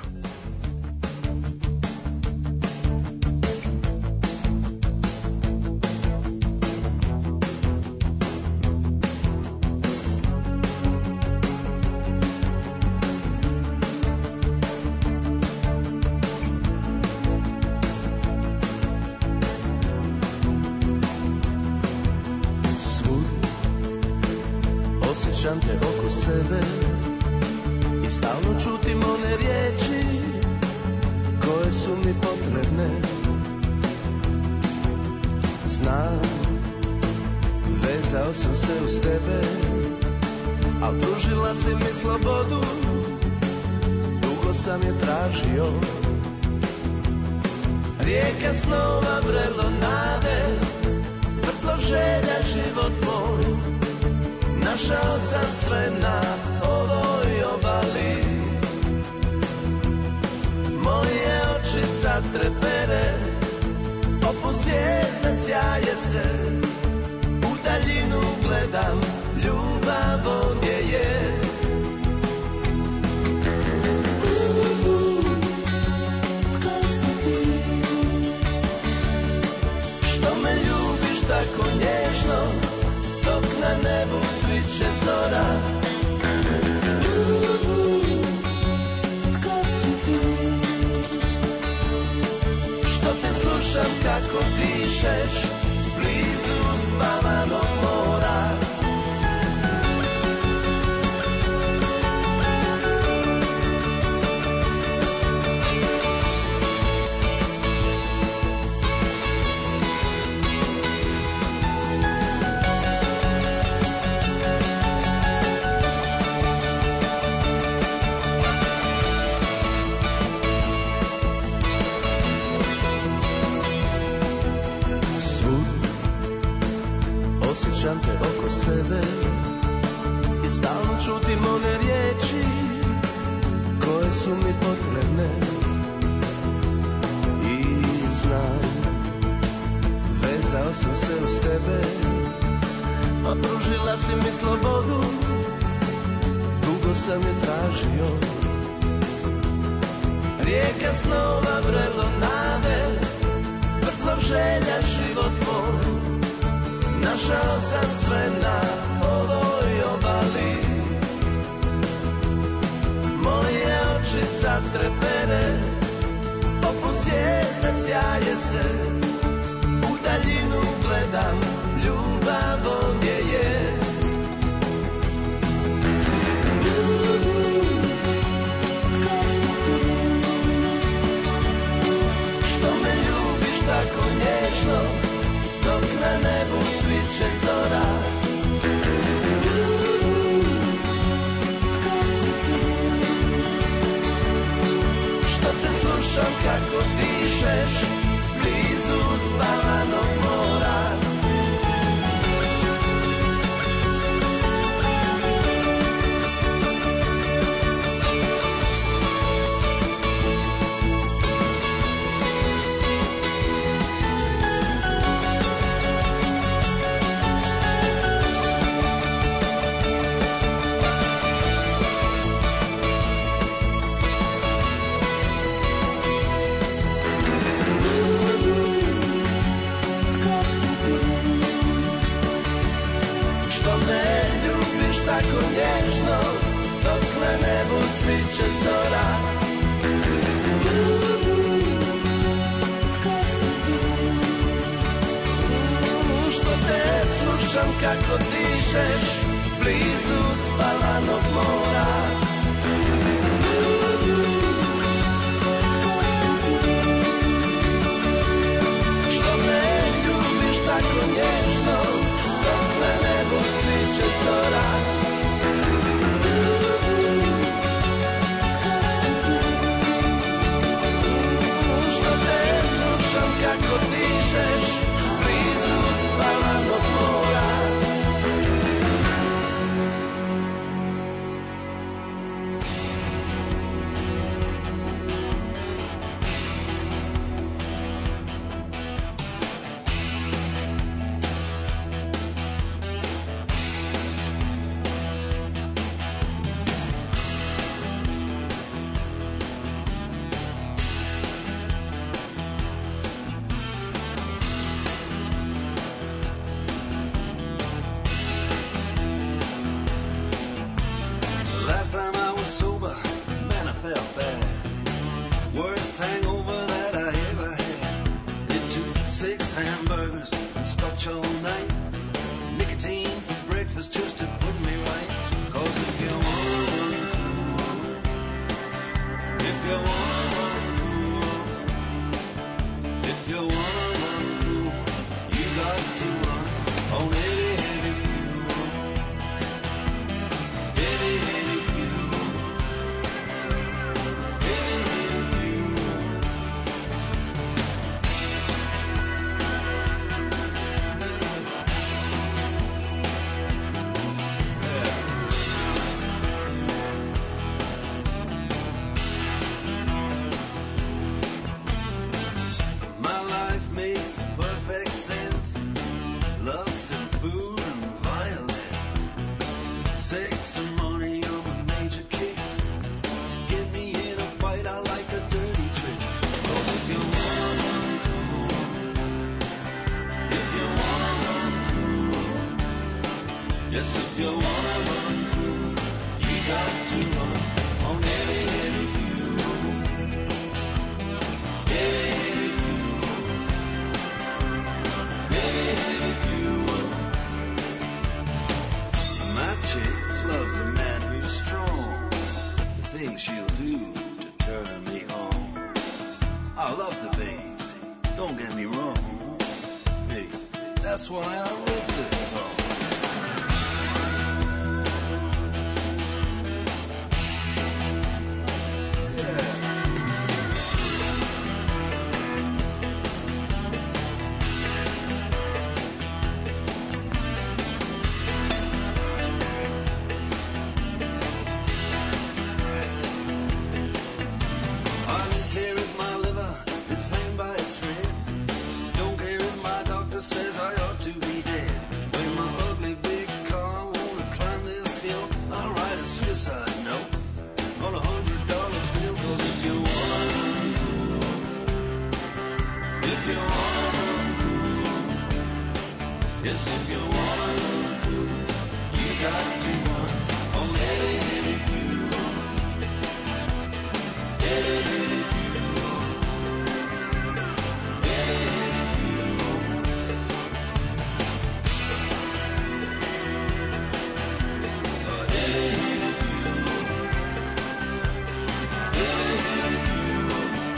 Osjećam te oko sebe i stalno čutim one riječi koje su mi potrebne. Znam, vezao sam se uz tebe, al pružila si mi slobodu, dugo sam je tražio. Rijeka snova, vrelo nade, vrtlo želja, život moj. Našao sam sve na ovoj obali. Moje oči sad trepere, poput zvijezde sjaje se. U daljinu gledam, ljubav ovdje je. Tko si ti? Što me ljubiš tako nježno, dok na nebu sviće zora. Tko si ti? Što te slušam kako dišeš blizu spavanog mora. Osjećam te oko sebe i stalno čutim one riječi koje su mi potrebne. I znam, vezao sam se uz tebe, pružila si mi slobodu, dugo sam je tražio. Rijeka snova, vrelo nade, vrtlo želja, život moj. Našao sam sve na ovoj obali. Moje oči sad trepere, poput zvijezde sjaje se. U daljinu gledam, ljubav ovdje je. Tko si ti? Što me ljubiš tako nježno, dok na nebu sviće zora. Tko si ti? Što te slušam kako dišeš blizu spavanog mora. Tako nježno, dok na nebu sviće zora. Tko si ti? Što te slušam kako dišeš blizu spavanog mora. Tko si ti? Što me ljubiš tako nježno, dok na nebu sviće zora. Kako dišeš blizu spavanog mora. hamburgers and scotch all night. Nicotine for breakfast just to put me right. 'Cause if you wanna run cool, if you wanna run cool, if you wanna run cool, you got to run on heavy, heavy fuel. Heavy, heavy fuel. Heavy, heavy fuel. My life makes perfect sense. Lust and food and violence. Sex and money are my major kicks. Get me in a fight, I like the dirty tricks. 'Cause if you wanna run cool, if you wanna run cool, yes, if you wanna run cool, you got to run on heavy, heavy fuel. Heavy, heavy fuel. Heavy, heavy fuel. My chick loves a man who's strong. The things she'll do to turn me on. I love the babes, don't get me wrong. Hey, that's why I wrote this song. I don't care if my liver is hanging by a thread. Don't care if my doctor says I ought to be dead. When my ugly big car wanna climb this hill, I'll write a suicide note on $100 bill. 'Cause if you wanna run cool, if you wanna run cool, yes, if you wanna run cool, you got to run on heavy, heavy fuel. Heavy, heavy fuel. Heavy, heavy fuel. Heavy, heavy fuel. Heavy, heavy fuel.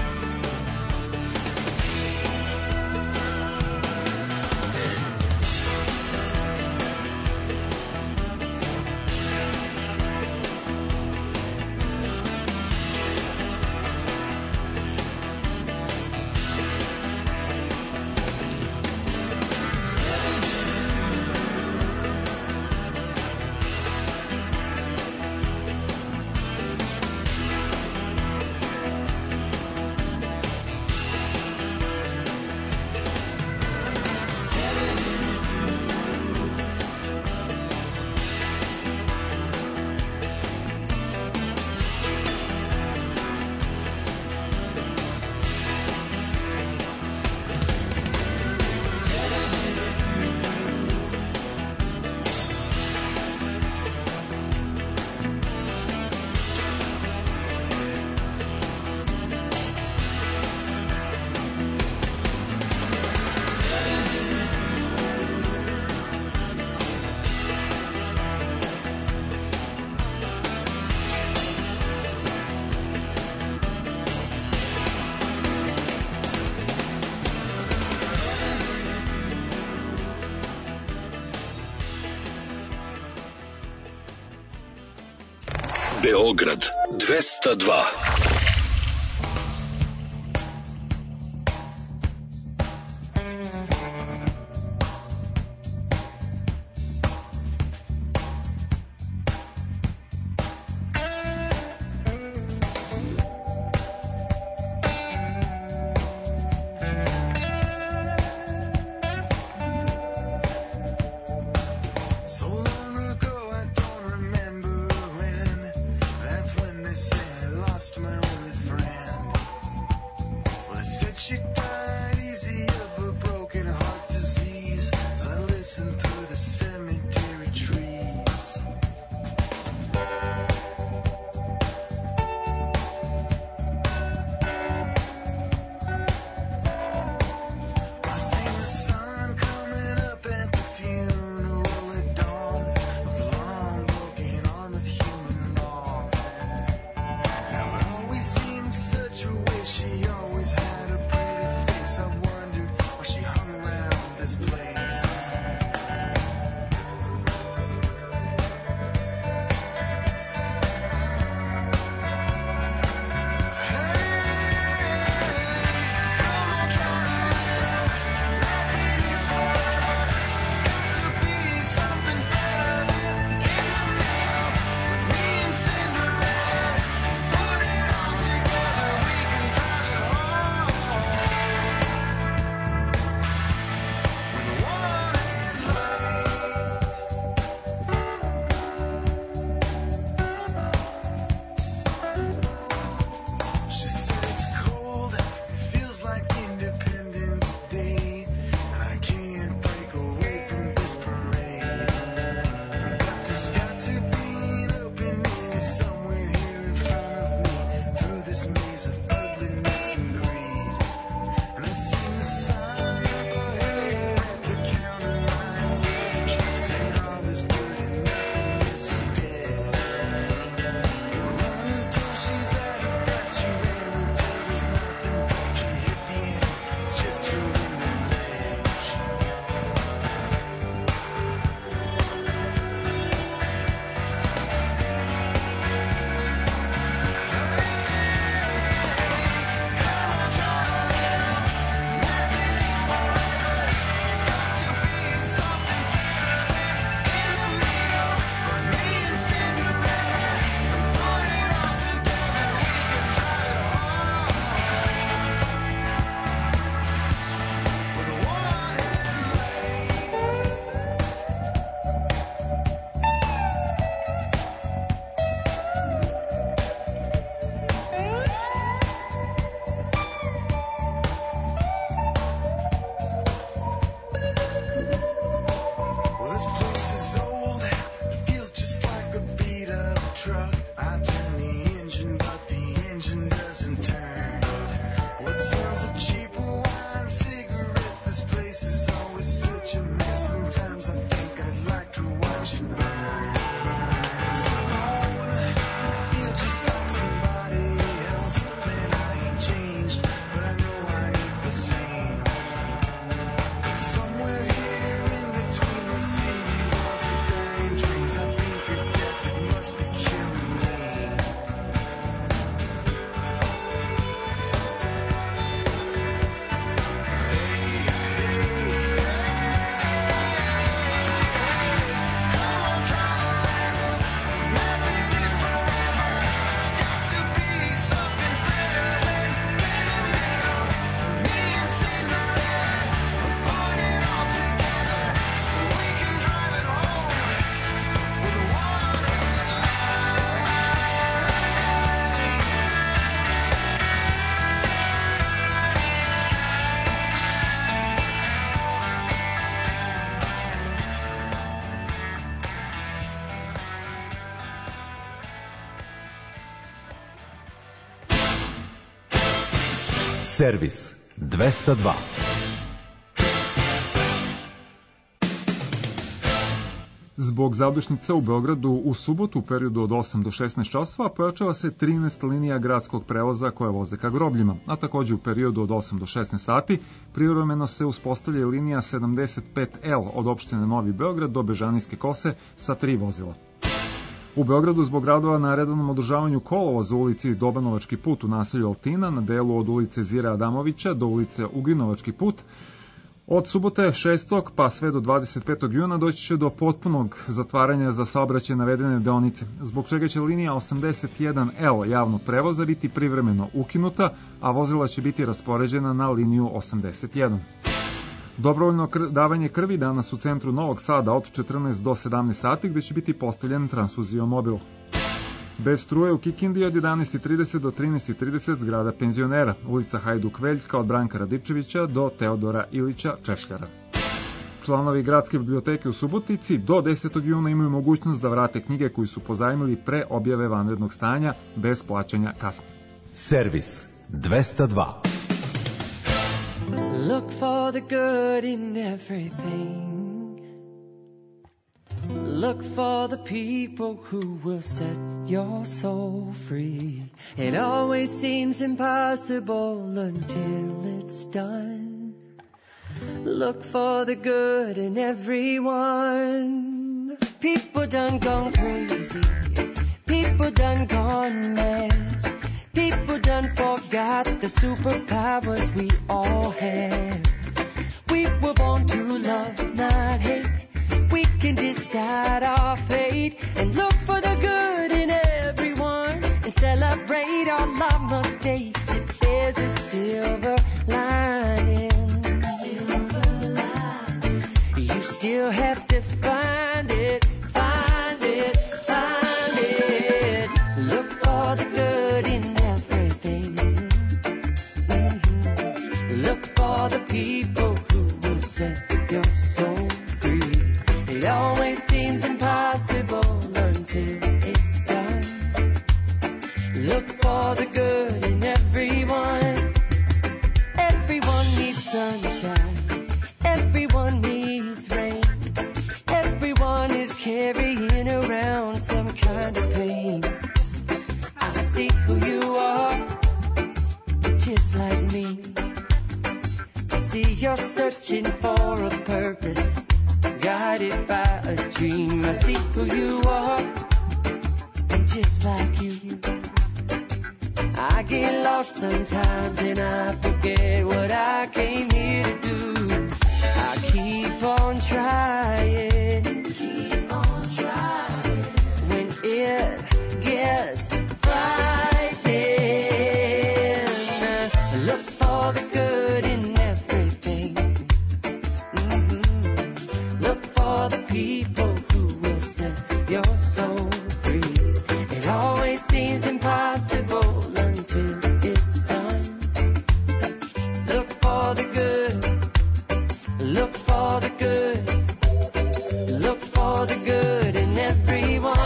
Beograd 202. So long ago, I don't remember when. That's when they say I lost my Servis 202. Zbog zadušnica u Beogradu u subotu u periodu od 8 do 16 časova pojačava se 13 linija gradskog prevoza koje voze ka grobljima, a takođe u periodu od 8 do 16 sati privremeno se uspostavlja linija 75L od opštine Novi Beograd do Bežanijske kose sa 3 vozila. U Beogradu zbog radova na redovnom održavanju kolovoza u ulici Dobanovački put u naselju Altina na delu od ulice Zire Adamovića do ulice Ugrinovački put od subote 6. pa sve do 25. juna doći će do potpunog zatvaranja za saobraćaj navedene deonice, zbog čega će linija 81L javnog prevoza biti privremeno ukinuta, a vozila će biti raspoređena na liniju 81. Dobrovoljno davanje krvi danas u centru Novog Sada od 14 do 17 sati gde će biti postavljen transfuzio mobil. Bez struje u Kikindi od 11.30 do 13.30 zgrada penzionera, ulica Hajduk Veljka od Branka Radičevića do Teodora Ilića Češljara. Članovi gradske biblioteke u Subotici do 10. juna imaju mogućnost da vrate knjige koji su pozajmili pre objave vanrednog stanja bez plaćanja kasne. Servis 202. Look for the good in everything. Look for the people who will set your soul free. It always seems impossible until it's done. Look for the good in everyone. People done gone crazy. People done gone mad. People done forgot the superpowers we all have. We were born to love, not hate. We can decide our fate and look for the good in everyone and celebrate all our mistakes if there's a silver lining. Silver lining. You still have to find it, find it, find it. Look for the good in everything. Look for the people who will set your soul free. It always seems impossible until it's done. Look for the good in everyone. Everyone needs sunshine. Everyone needs rain. Everyone is carrying around some kind of pain. I see who you are, just like me. I see you're searching for a purpose, guided by a dream. I see who you are, I'm just like you. I get lost sometimes and I forget what I came here to do. I keep on trying, when it gets frightening. Look for the good in everything. Look for the people who will set your soul free. It always seems impossible until it's done. Look for the good. Look for the good. Look for the good in everyone.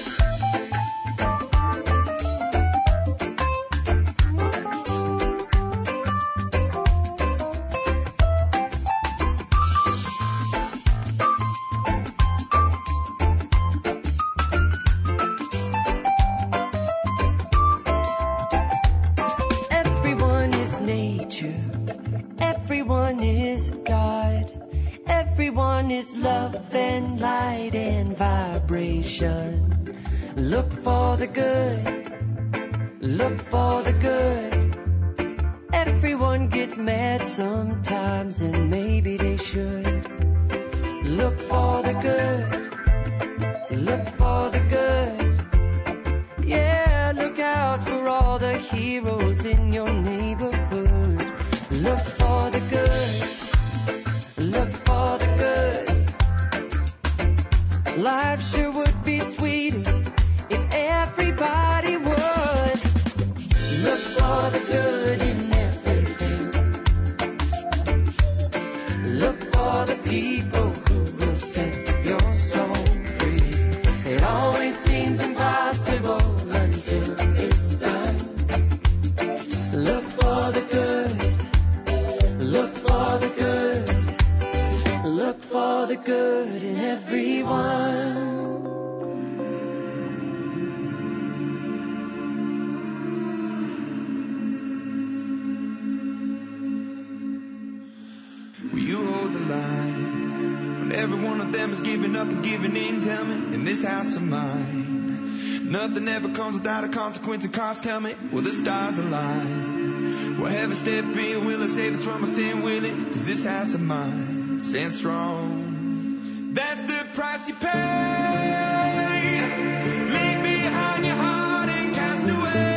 Everyone is nature. Everyone is God. Everyone is love and light and vibration. Look for the good. Look for the good. Everyone gets mad sometimes and maybe they should. Look for the good. Look for the good. Yeah, look out for all the heroes in your neighborhood. Look for the good. Look for the good. Life sure would be sweeter if everybody would. Look for the good in everything. Look for the people who will set your soul free. It always seems impossible until it's done. Look for the good. for the good. Look for the good in everyone. Will you hold the line when every one of them is giving up and giving in? Tell me, in this house of mine, nothing ever comes without a consequence and cost. Tell me, will the stars align? Will heaven step in? Will it save us from our sin? Will it? 'Cause this house of mine stands strong. That's the price you pay. Leave behind your heart and cast away.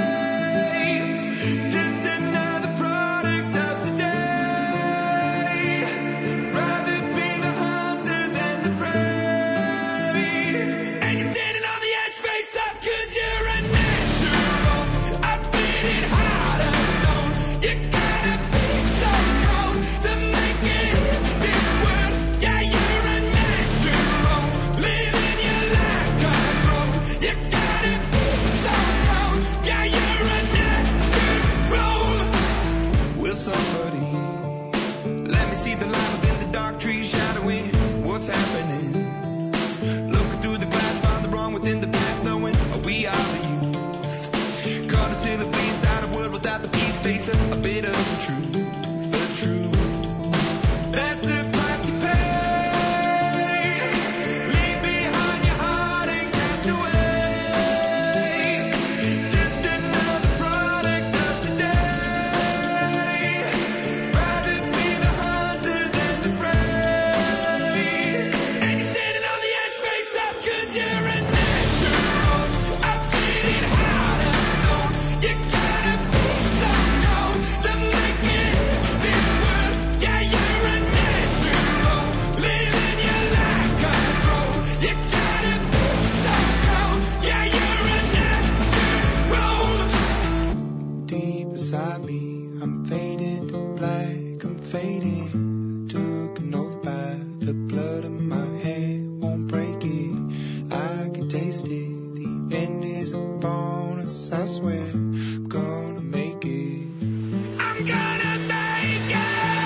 Just another product of today. Rather be the hunter than the prey. And you're standing on the edge, face up, 'cause you're a natural. I beat it hard as stone. You gotta be so cold to make it in this world. Yeah, you're a natural. Living your life cutthroat. You gotta be so cold. Yeah, you're a natural. Will somebody let me see the light within the dark trees shadowing what's happening? Looking through the glass, find the wrong within the past, knowing we are the youth. Caught until it bleeds out a world without the peace, facing a bit of the truth, the truth. That's the price you pay. Leave behind your heart and cast away. Just another product of today. Rather be the hunter than the prey. And you're standing on the edge, face up, 'cause you're a natural. I beat it hard as stone. You gotta be so cold to make it in this world. Yeah, you're a natural. Living your life cutthroat. You gotta be so cold. Yeah, you're a natural. Deep inside me, I'm fading to black, I'm fading. Took an oath by the blood of my hand, won't break it. I can taste it. The end is upon us, I swear. I'm gonna make it. I'm gonna make it.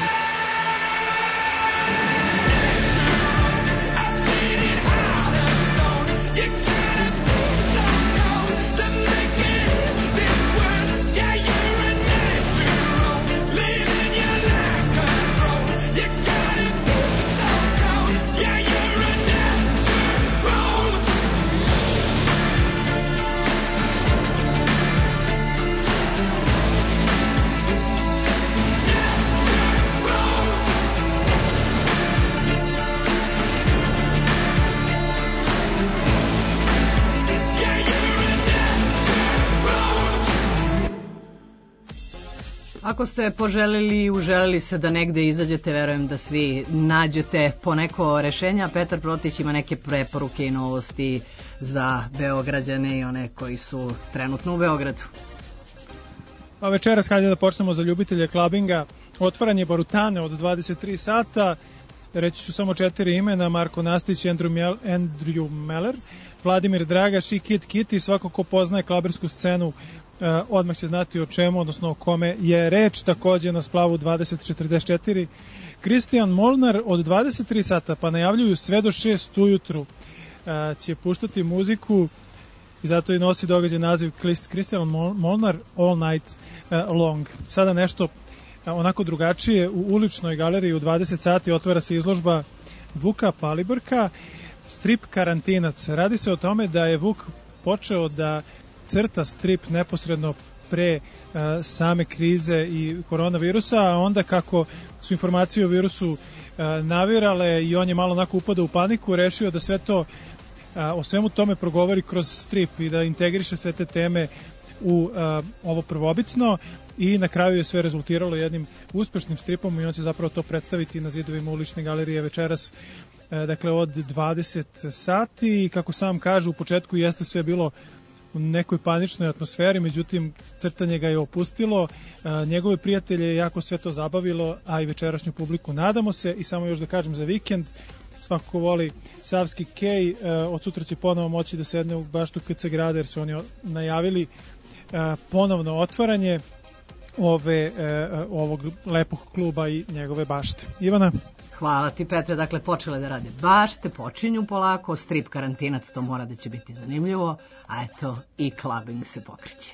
I beat it hard as stone. You gotta be so cold to make it in this world. Yeah, you're a natural. Living your life cutthroat. You gotta be so cold. Yeah, you're a natural. Ako ste poželili i uželili se da negde izađete, verujem da svi nađete po neko rešenja. Petar Protić ima neke preporuke i novosti za Beograđane i one koji su trenutno u Beogradu. A večeras, hajde da počnemo za ljubitelje klabinga. Otvaranje Barutane od 23 sata. Reći ću samo 4 imena: Marko Nastić, Andrew Meller, Vladimir Dragaš i Kit Kit. I svako ko poznaje klabersku scenu odmah će znati o čemu, odnosno o kome je reč. Takođe na splavu 2044 Kristijan Molnar od 23 sata, pa najavljuju sve do 6 ujutru će puštati muziku i zato i nosi događaj naziv Kristijan Molnar All Night Long. Sada nešto onako drugačije. U uličnoj galeriji u 20 sati otvara se izložba Vuka Palibrka, strip Karantinac. Radi se o tome da je Vuk počeo da crta strip neposredno pre same krize i koronavirusa, a onda kako su informacije o virusu navirale i on je malo onako upadao u paniku, rešio da sve to o svemu tome progovori kroz strip i da integriše sve te teme u ovo prvobitno i na kraju je sve rezultiralo jednim uspešnim stripom i on će zapravo to predstaviti na zidovima ulične galerije večeras, dakle od 20 sati. I kako sam kaže, u početku jeste sve bilo u nekoj paničnoj atmosferi, međutim crtanje ga je opustilo, njegove prijatelje je jako sve to zabavilo, a i večerašnju publiku nadamo se. I samo još da kažem za vikend, svako ko voli Savski kej, od sutra će ponovo moći da sedne u baštu KC grada jer su oni najavili ponovno otvaranje. ovog lepog kluba i njegove bašte. Ivana? Hvala ti, Petre. Dakle, počele da rade bašte, počinju polako, strip Karantinac, to mora da će biti zanimljivo, a eto, i clubbing se pokreće.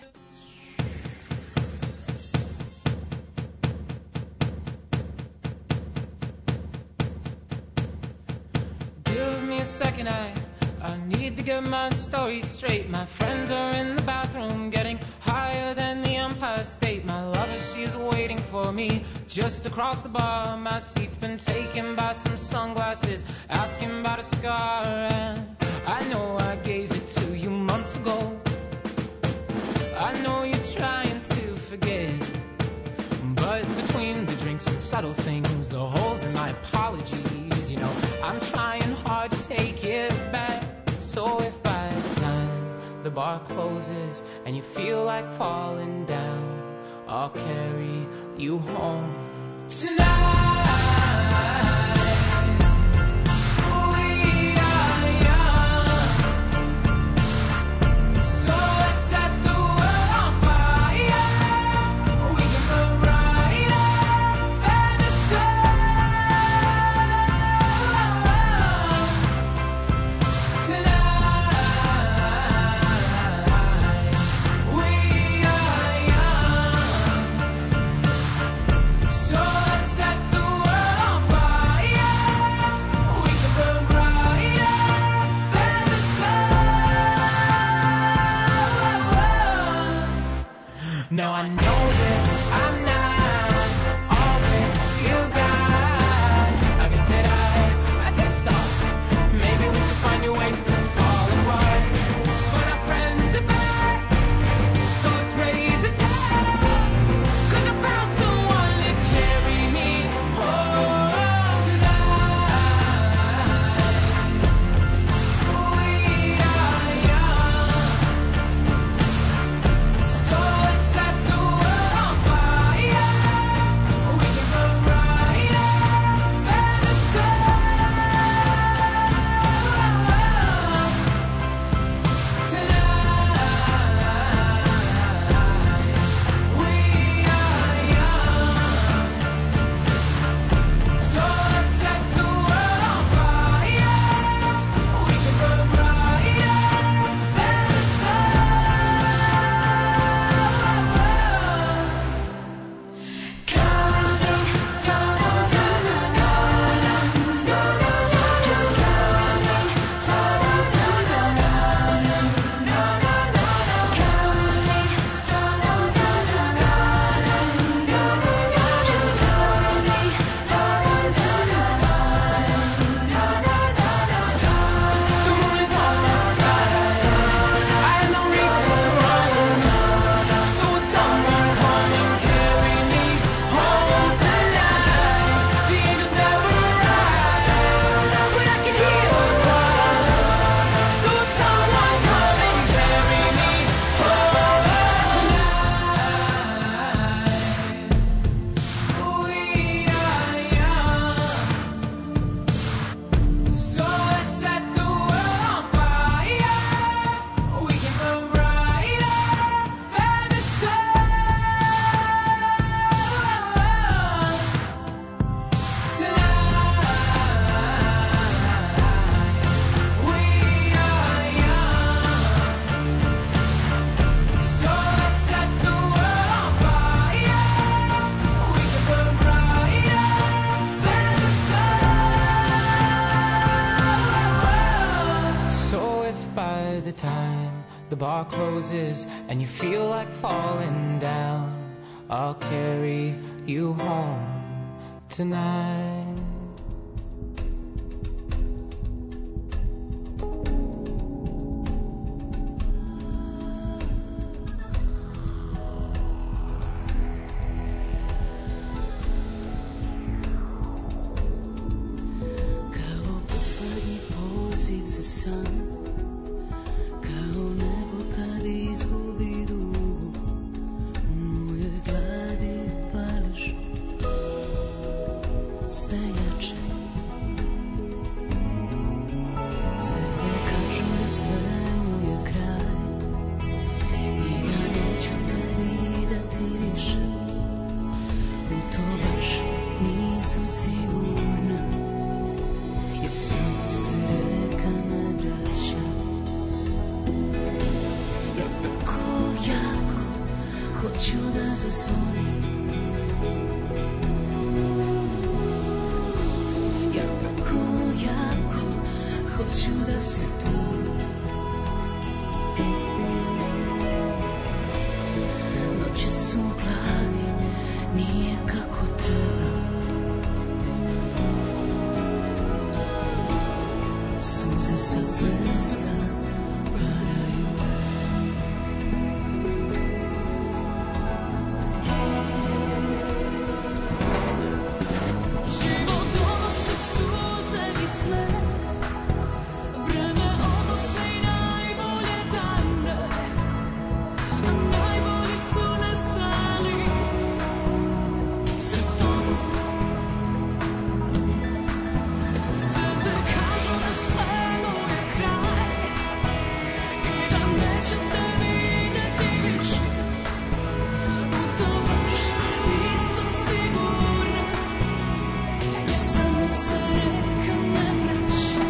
Give me a second, I need to get my story straight. My friends are in the bathroom getting higher than the Empire State. My lover, she's waiting for me just across the bar. My seat's been taken by some sunglasses asking about a scar. And I know I gave it to you months ago. I know you're trying to forget, but between the drinks and subtle things, the holes in my apologies, you know, I'm trying hard to take it back. So if by the time the bar closes and you feel like falling down, I'll carry you home tonight. We are young, so let's set the world on fire. We can burn brighter than the sun. Tonight, we are young, so let's set the world on fire. We can burn brighter than the sun. Now I know that I'm not all that you got. I guess that I just thought maybe we could find new ways to fall apart. But our friends are back, so let's raise a toast. 'Cause I found someone to carry me home tonight. We are young, so let's set the world on fire. We can burn brighter than the sun. Tonight, we are young, so let's set the world on fire. We can burn brighter than the the bar closes and you feel like falling down, I'll carry you home tonight. Kao poslednji poziv za san, kao nebo kad izgubi duhu, u mojoj glavi pališ sve jače. Zvezde kažu da svemu je kraj i ja neću te videti više. nisam sigurna, jer samo se reka ne vraća. Ja tako jako hoću da zazvonim, ja tako jako hoću da se tu. Noće su u glavi, nije kako treba. Suze sa zvezda padaju. Život donose suze i sve, vreme odnose i najbolje dane, a najbolji su nestali sa tobom. Zvezde kažu da svemu je kraj i da nećete vidjeti više. U to baš nisam sigurna, jer samo se reka ne vraća.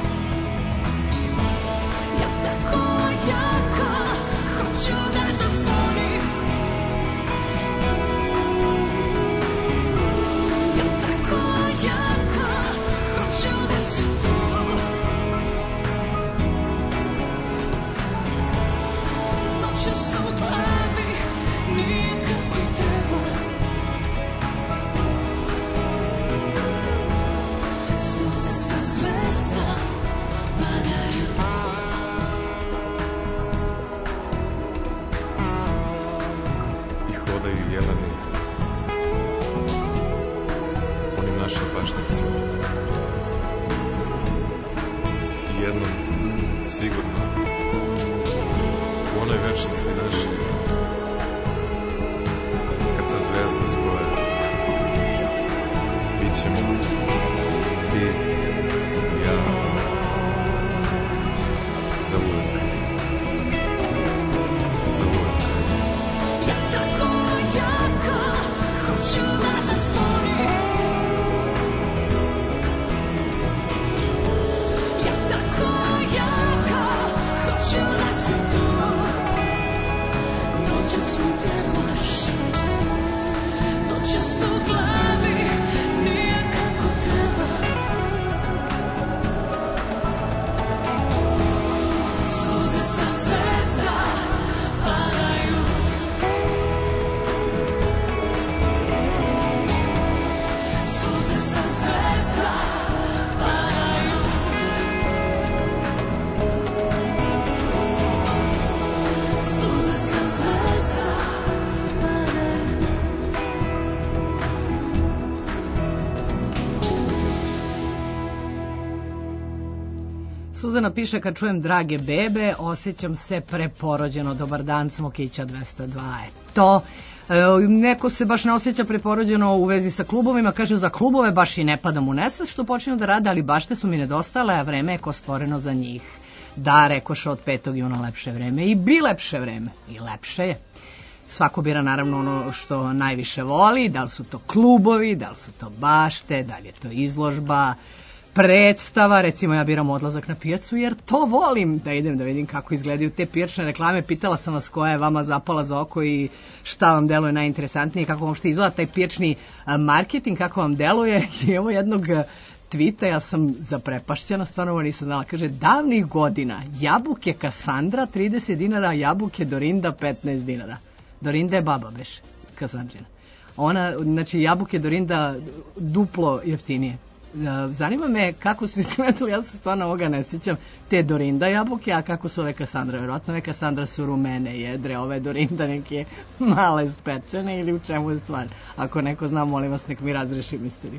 Ja tako jako hoću da zazvonim, ja tako jako hoću da se tu. Noće su u glavi, nije kako treba. Suze sa zvezda padaju. I hodaju jeleni onim našim pašnjacima. I jednom, sigurno, u onoj večnosti naše, kad se zvezde spoje, bit ćemo ti i ja za uvek. Za uvek. Ja tako jako hoću da zazvonim, ja tako jako hoću da se tu. Noćas mi trebaš, noćas u glavi, nije kako treba. Suze sa zvezda padaju. Suze sa zvezda padaju. Suze sa zvezda padaju. Suzana piše, kad čujem drage bebe, osjećam se preporođeno. Dobar dan, Smokića 202. To, neko se baš ne osjeća preporođeno u vezi sa klubovima, kaže za klubove baš i ne padam u nesvest što počinju da rade, ali bašte su mi nedostale, a vreme je ko stvoreno za njih. Da, rekoše od 5. juna lepše vreme i bi lepše vreme i lepše je. Svako bira naravno ono što najviše voli, da li su to klubovi, da li su to bašte, da li je to izložba, predstava, recimo ja biram odlazak na pijacu jer to volim, da idem da vidim kako izgledaju te pijačne reklame. Pitala sam vas koja je vama zapala za oko i šta vam deluje najinteresantnije, kako vam što izgleda taj pijačni marketing, kako vam deluje. I evo jednog tvita, ja sam zaprepašćena, stvarno ovo nisam znala, kaže davnih godina jabuke Kasandra 30 dinara, jabuke Dorinda 15 dinara. Dorinda je baba beš, Kasandrina. Ona, znači jabuke Dorinda duplo jeftinije. Zanima me kako su izgledali, ja se stvarno ovoga ne sjećam, te Dorinda jabuke, a kako su ove Kasandra. Vjerojatno ove Kasandra su rumene, jedre, ove Dorinda neke male spečene ili u čemu je stvar. Ako neko zna, molim vas, nek mi razreši misteriju.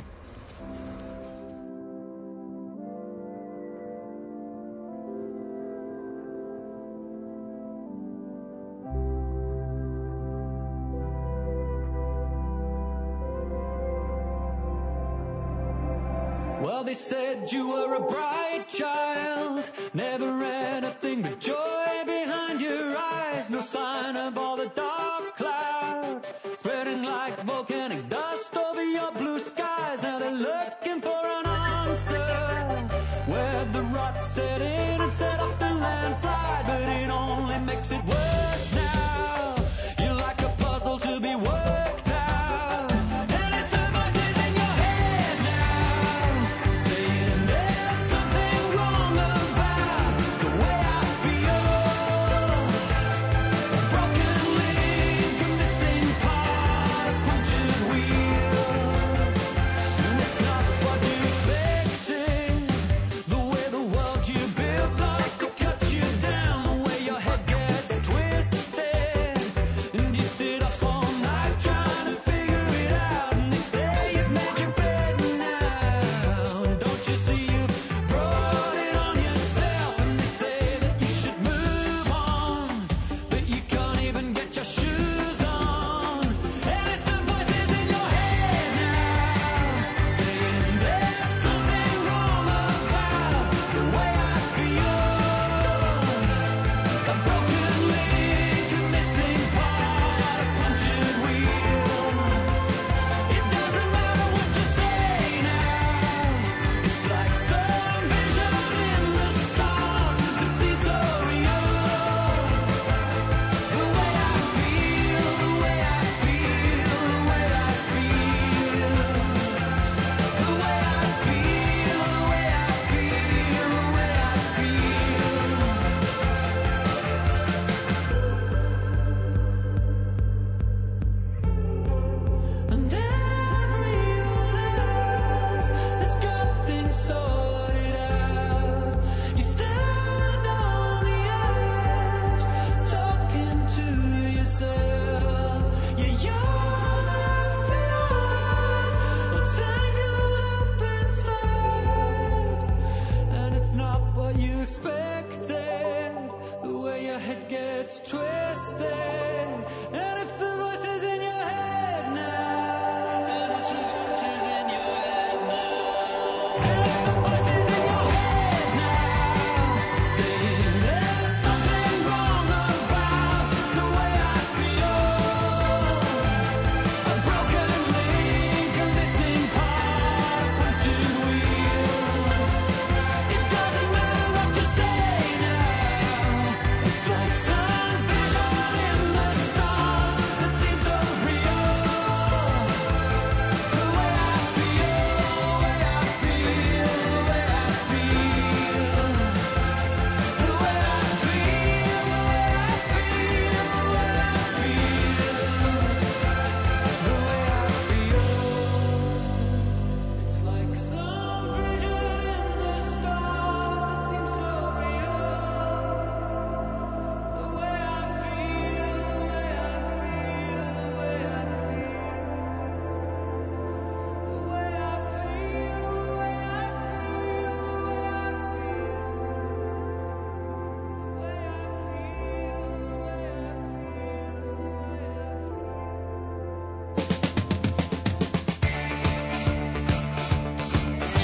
Well, they said you were a bright child, never anything but joy behind your eyes, no sign of all the dark clouds spreading like volcanic dust over your blue skies. Now but it only makes it worse now. You're like a puzzle to be worked out. And it's the voices in your head now, saying there's something wrong about the way I feel. A broken link, a missing part, a punctured wheel. And it's not what you expected, the way the world you built like to cut you down, the way your head gets twisted, and you sit up all night trying to figure it out. And they say you've made your bed now, and don't you see you've brought it on yourself. And they say that you should move on, but you can't even get your shoes on. And it's the voices in your head now, saying there's something wrong about the way I feel. A broken link, a missing part, a punctured wheel. It doesn't matter what you say now, it's like some vision in the stars that seems so real. The way I feel, the way I feel, the way I feel. The way I feel, the way I feel, the way I feel. And everyone else has got things sorted out. You stand on the edge, talking to yourself. You're left behind, or tangled up inside. And it's not what you expected, the way your head gets twisted. And it's the voices in your head now. And it's the voices in your head now. And it's the voices in your head now, saying there's something wrong about the way I feel. A broken link, a missing part, a punctured wheel. It doesn't matter what you say now, it's like some vision in the stars that seems so real. The way I feel, the way I feel, the way I feel. The way I feel, the way I feel, the way I feel. It's like some vision in the stars that seems so real. The way I feel, the way I feel, the way I feel. The way I feel, the way I feel, the way I feel.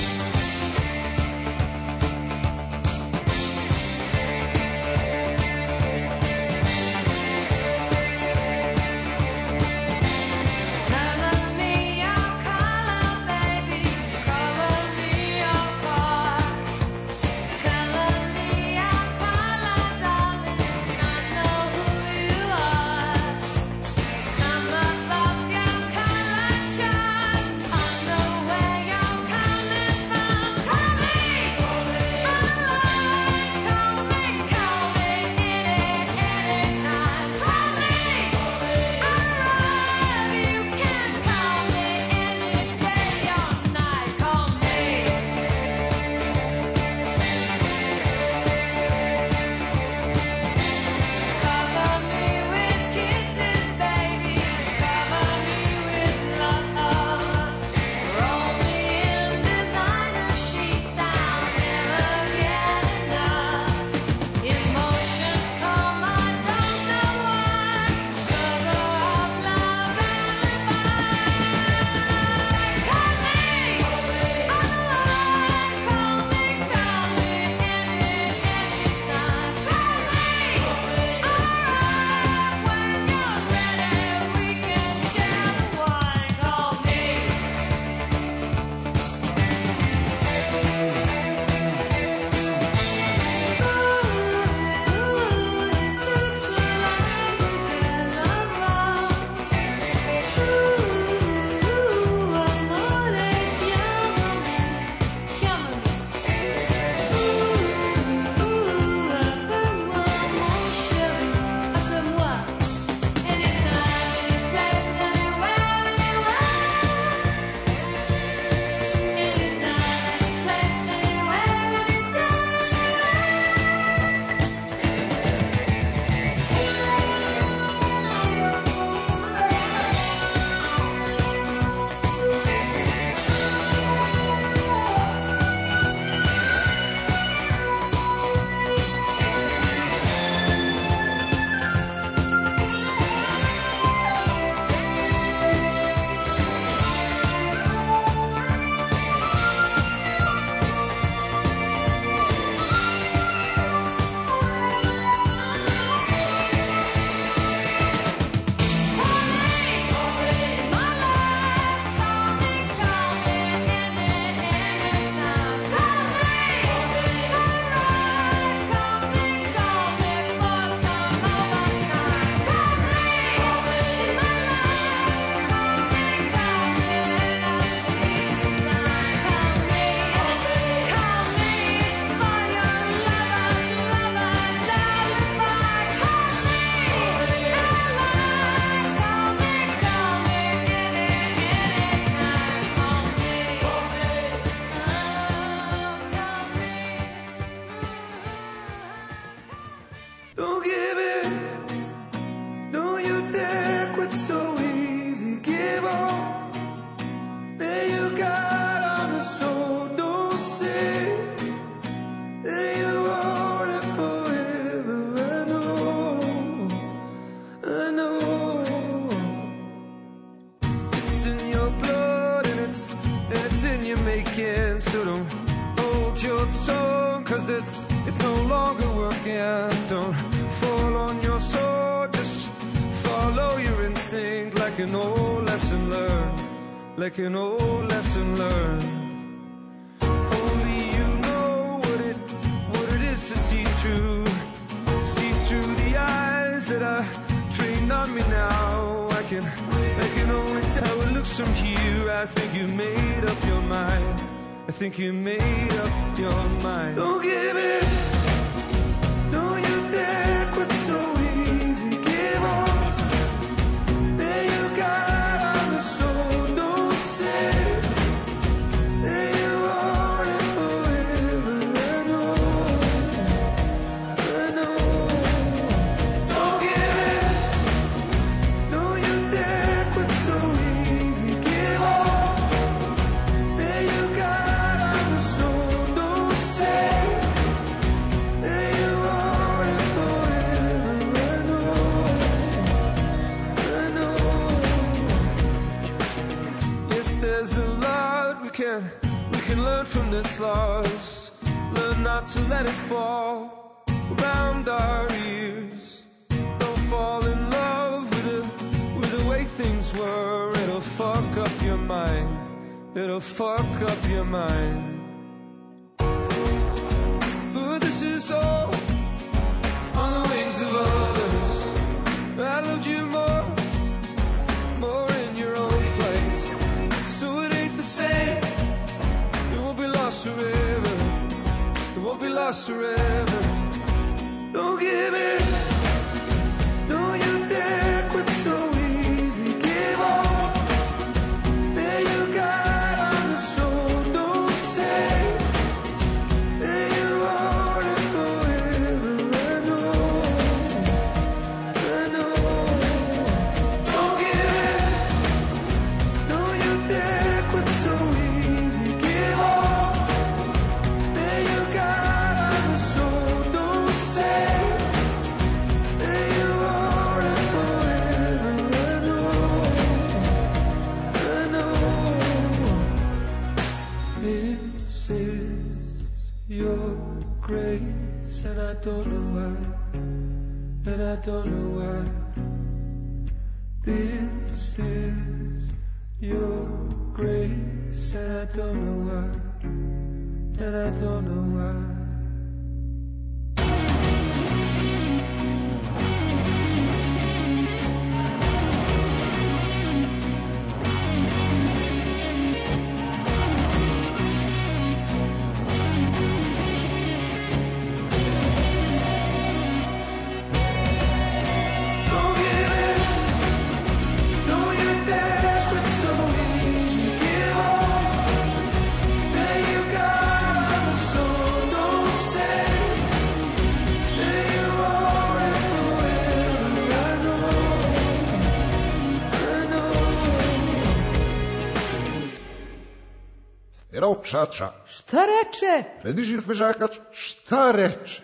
again. So don't hold your tongue, 'cause it's no longer working. Don't fall on your sword, just follow your instinct, like an old lesson learned, like an old lesson learned. Only you know what it is to see through the eyes that are trained on me now. I can only tell it looks from here. I think you made up your mind. I think you made up your mind. Don't give it. No, you dare quit so easy. Give up. There you got on the soul. Don't say that you want it forever. I know. Don't give it. No, you dare quit so easy. Give up. There you got on the soul. Don't say that you want it forever. I know. Yes, there's a lot we can learn from this loss. Learn not to let it fall around our ears. Don't fall in love with the way things were. It'll fuck up your mind. It'll fuck up your mind. But this is all on the wings of others. I loved you more in your own flight. So it ain't the same. It won't be lost forever. It won't be lost forever. Don't give it. Don't you dare quit so easy. Give up. There you got on the soul. Don't say that you want it forever. I know. Don't give it. Don't you dare quit so easy. Give up. There you got on the soul. Don't say that you want it forever. I know. This is your grace, and I don't know why. And I don't know why. This is your grace, and I don't know why. And I don't know why. Don't give it. Don't you dare quit so easy. Give up. There you got on the soul. Don't say that you want it forever. I know. Ero pšača, Šta reče? redižir fežakač, šta reče?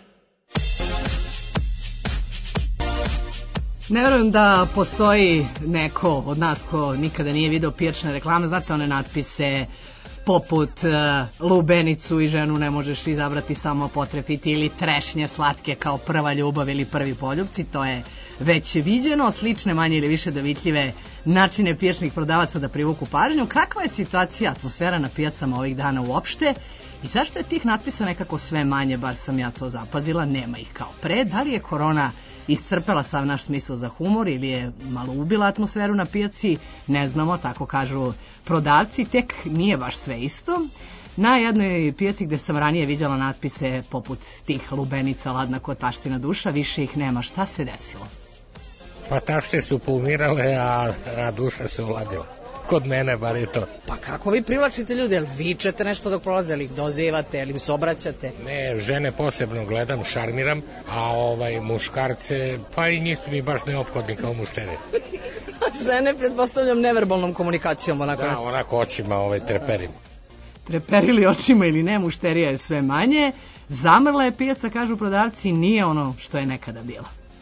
Ne verujem da postoji neko od nas ko nikada nije video pijačne reklame. Znate one natpise poput lubenicu i ženu ne možeš izabrati samo potrefiti ili trešnje slatke kao prva ljubav ili prvi poljubci. To je već viđeno. Slične, manje ili više dovitljive načine pijačnih prodavaca da privuku pažnju. Kakva je situacija, atmosfera na pijacama ovih dana uopšte? I zašto je tih natpisa nekako sve manje, bar sam ja to zapazila, nema ih kao pre? Da li je korona iscrpela sav naš smisao za humor ili je malo ubila atmosferu na pijaci? Ne znamo, tako kažu prodavci, tek nije baš sve isto. Na jednoj pijaci gde sam ranije viđala natpise poput tih lubenica, ladna ko taština duša, više ih nema. Šta se desilo? Pa tašte su poumirale, a duša se uladila. Kod mene bar je to. Pa kako vi privlačite ljude? Jel vičete nešto dok prolaze, ili ih dozivate, ili im se obraćate? Ne, žene posebno gledam, šarmiram, a muškarce, pa i njih su mi baš neophodni kao muštere. Žene, pretpostavljam, neverbalnom komunikacijom, onako. Da, onako očima treperim. Treperili očima ili ne, mušterija je sve manje. Zamrla je pijaca, kažu prodavci, nije ono što je nekada bila.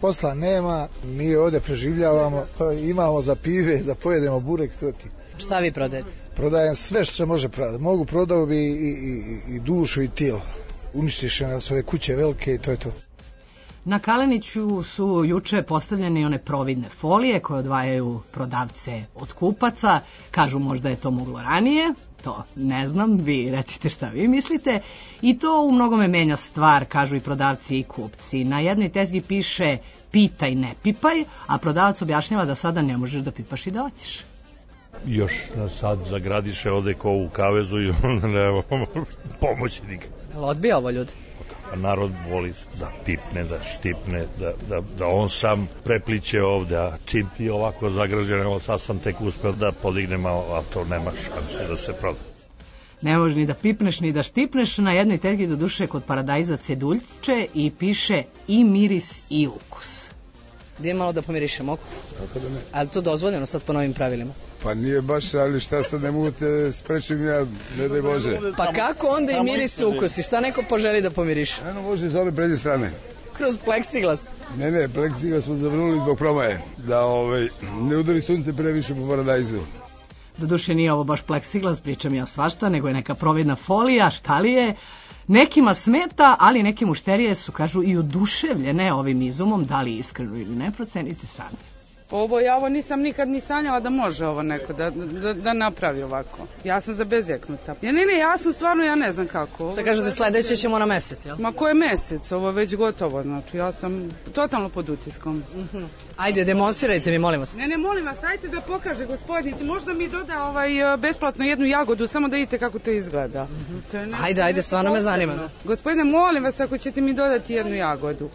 posla nema, mi ovdje preživljavamo, imamo za pive, da pojedemo burek, to ti. Šta vi prodajete? Prodajem sve što se može prodati. Mogu prodao bi i dušu i tijelo. Uništiše nas ove kuće velike i to je to. Na Kaleniću su juče postavljene one providne folije koje odvajaju prodavce od kupaca. Kažu možda je to moglo ranije, to ne znam, vi recite šta vi mislite. I to u mnogome menja stvar, kažu i prodavci i kupci. Na jednoj tezgi piše pitaj, ne pipaj, a prodavac objašnjava da sada ne možeš da pipaš i da hoćeš. Još sad zagradiše ovde ko u kavezu i onda nema pomoći nikad. Jel odbija ovo ljudi? A narod voli da pipne, da štipne, da on sam prepliče ovde, a čim ti ovako zagrađen, evo sad sam tek uspeo da podignem, a to nema šanse da se proda. Ne može ni da pipneš ni da štipneš. Na jednoj tezgi do duše kod paradajza ceduljče i piše i miris i ukus. Gdje malo da pomirišem oko? Kako da ne? Ali to dozvoljeno sad po novim pravilima? Pa nije baš, ali šta sad ne mogu te sprečim ja, ne daj Bože. Pa kako onda i miris i ukusi? Šta neko poželi da pomiriše? Eno može iz ove prednje strane. Kroz pleksiglas? Ne, pleksiglas smo zavrnuli zbog promaje. Da ne udari sunce previše po paradajzu. Doduše nije ovo baš pleksiglas, pričam ja svašta, nego je neka providna folija, šta li je. Nekima smeta, ali neke mušterije su, kažu, i oduševljene ovim izumom, da li iskreno ili ne, procenite sami. Ovo nisam nikad ni sanjala da može ovo neko da napravi ovako. Ja sam zabezeknuta. Ne, ja sam stvarno, ja ne znam kako. Šta kažete, sledeće ćemo na mesec, jel? Ma koje mesec, ovo je već gotovo, znači ja sam totalno pod utiskom. Ajde, demonstrirajte mi, molim vas. Ne, molim vas, ajte da pokaže gospodnici, možda mi doda besplatno jednu jagodu, samo da vidite kako to izgleda. Ajde, stvarno me zanima. Gospodine, molim vas, ako ćete mi dodati jednu jagodu.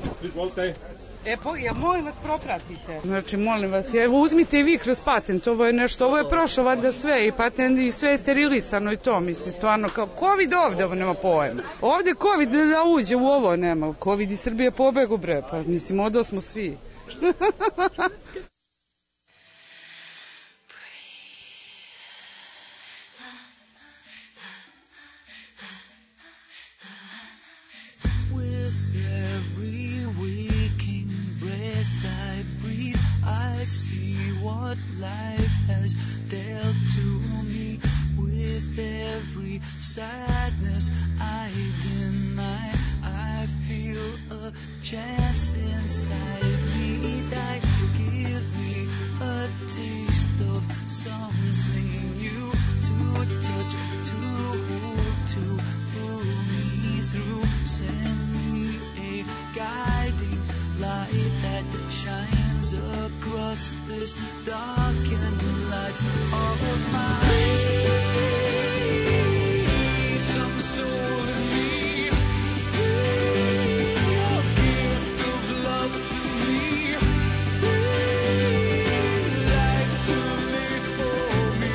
Molim vas, propratite. Znači, molim vas, evo uzmite i vi kroz patent, ovo je nešto, ovo je prošlo valjda sve i patent i sve je sterilisano i to, mislim, stvarno, kao COVID ovde, ovo nema pojma. Ovde COVID da uđe u ovo nema, COVID iz Srbije pobegu, bre, pa mislim, odo smo svi. See what life has dealt to me. With every sadness I deny, I feel a chance inside me that give me a taste of something new to touch, to hold, to pull me through. Send me a guiding light that shines across this darkened life of mine. Some soul in me, a gift of love to me, life to live for me,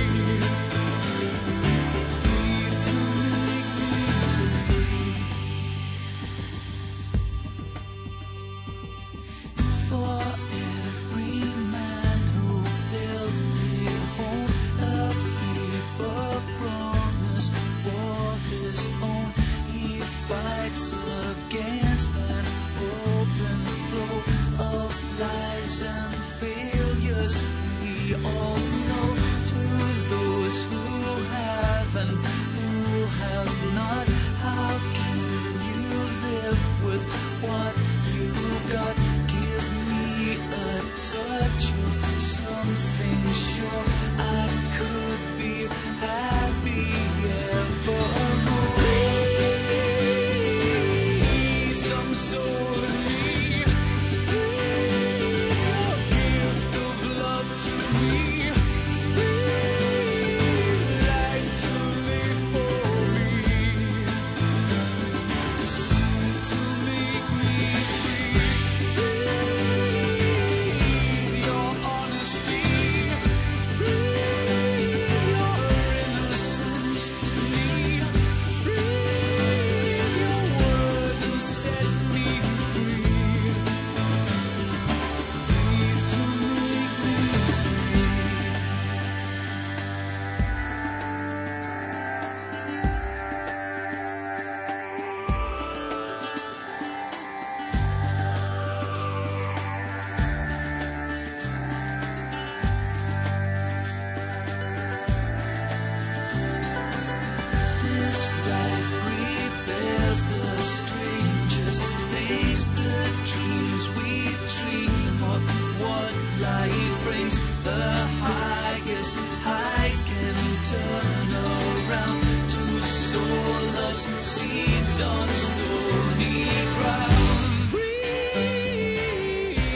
breathe to make me free. For every man who built ground to sow love's seeds on stony ground. Breathe,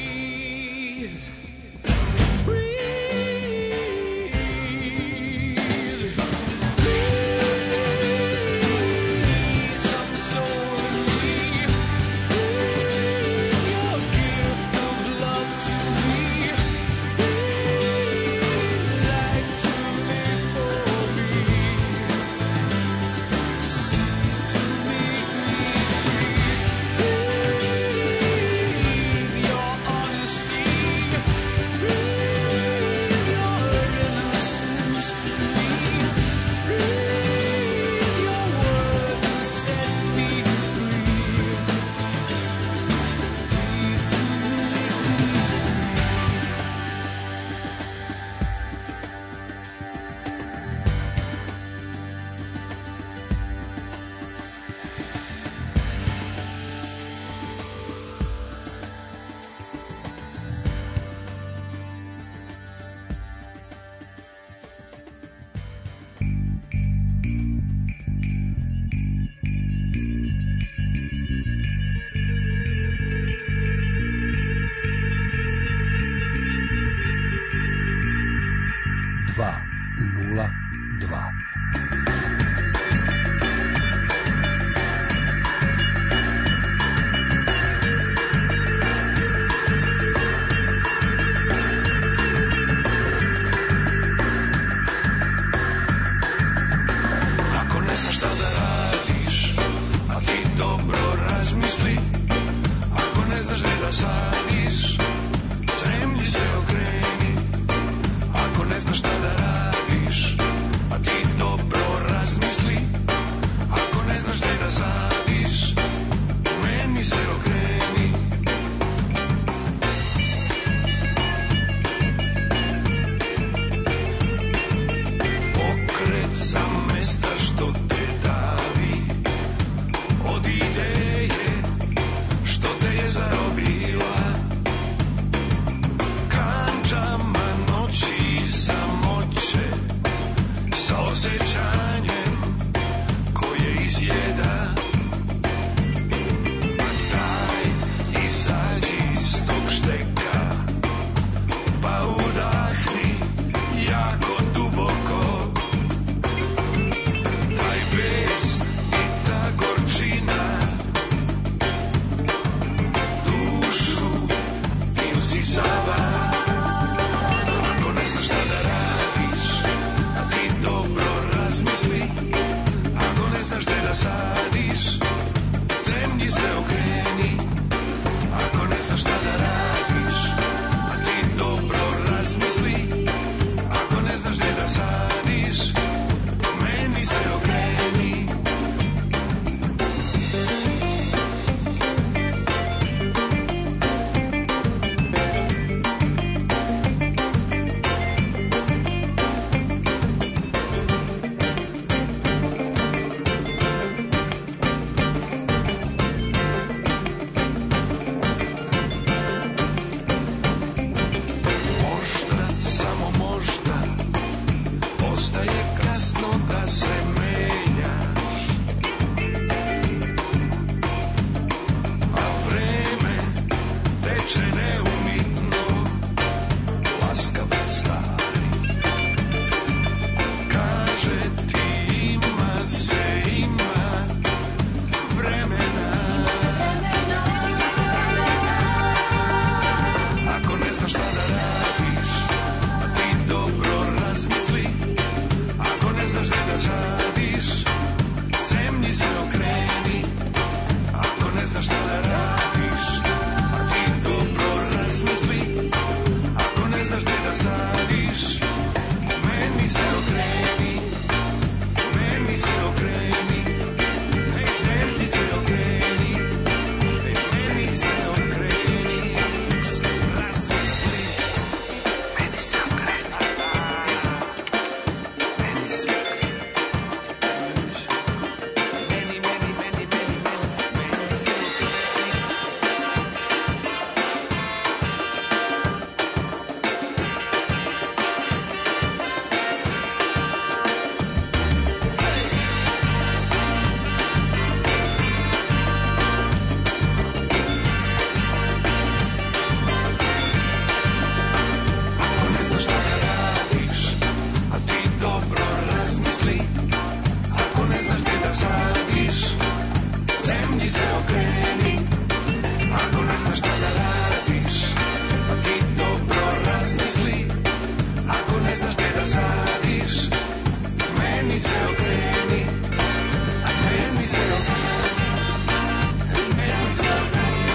breathe, breathe some soul in me. Breathe your gift of love to me. Breathe life to me for me. To see, to make me free. Breathe your honesty. Breathe your innocence to me. Breathe your word and set me free. Breathe to make me Dva, nula, dva. Ako ne znaš šta da radiš, a ti dobro razmisli. Ako ne znaš gde da sadiš, zemlji se okreni. Ako ne znaš šta da radiš, a ti dobro razmisli. Ako ne znaš gde da sadiš, meni se okreni. Pokret sa mesta što te davi, od ideje što te je zarobila. Kandžama noći i samoće, sa osjećanjem koje izjeda. Daj, izađi iz tog šteka, pa udahni jako duboko. Taj bes i ta gorčina dušu ti usisava. Ako ne znaš šta da radiš, a ti dobro razmisli. Ako ne znaš gde da sadiš, zemlji se okreni. Ako ne znaš šta da radiš, a ti dobro razmisli. Ako ne znaš gde da sadiš, meni se okreni. Možda, samo možda, postaje kasno da se menjaš. A vreme teče neumitno, laskav stari. Kaže ti ima se, ima vremena. Ako ne znaš šta da radiš, a ti dobro razmisli. Ako ne znaš gde da sadiš, zemlji se okreni. Ako ne znaš šta da radiš, a ti dobro razmisli. Ako ne znaš gde da sadiš, meni se okreni. Meni se okreni. Ej, zemlji se okreni. Ej, meni se okreni. Razmisli. Meni se okreni. Meni se okreni. silk, made me silk. Made me silk,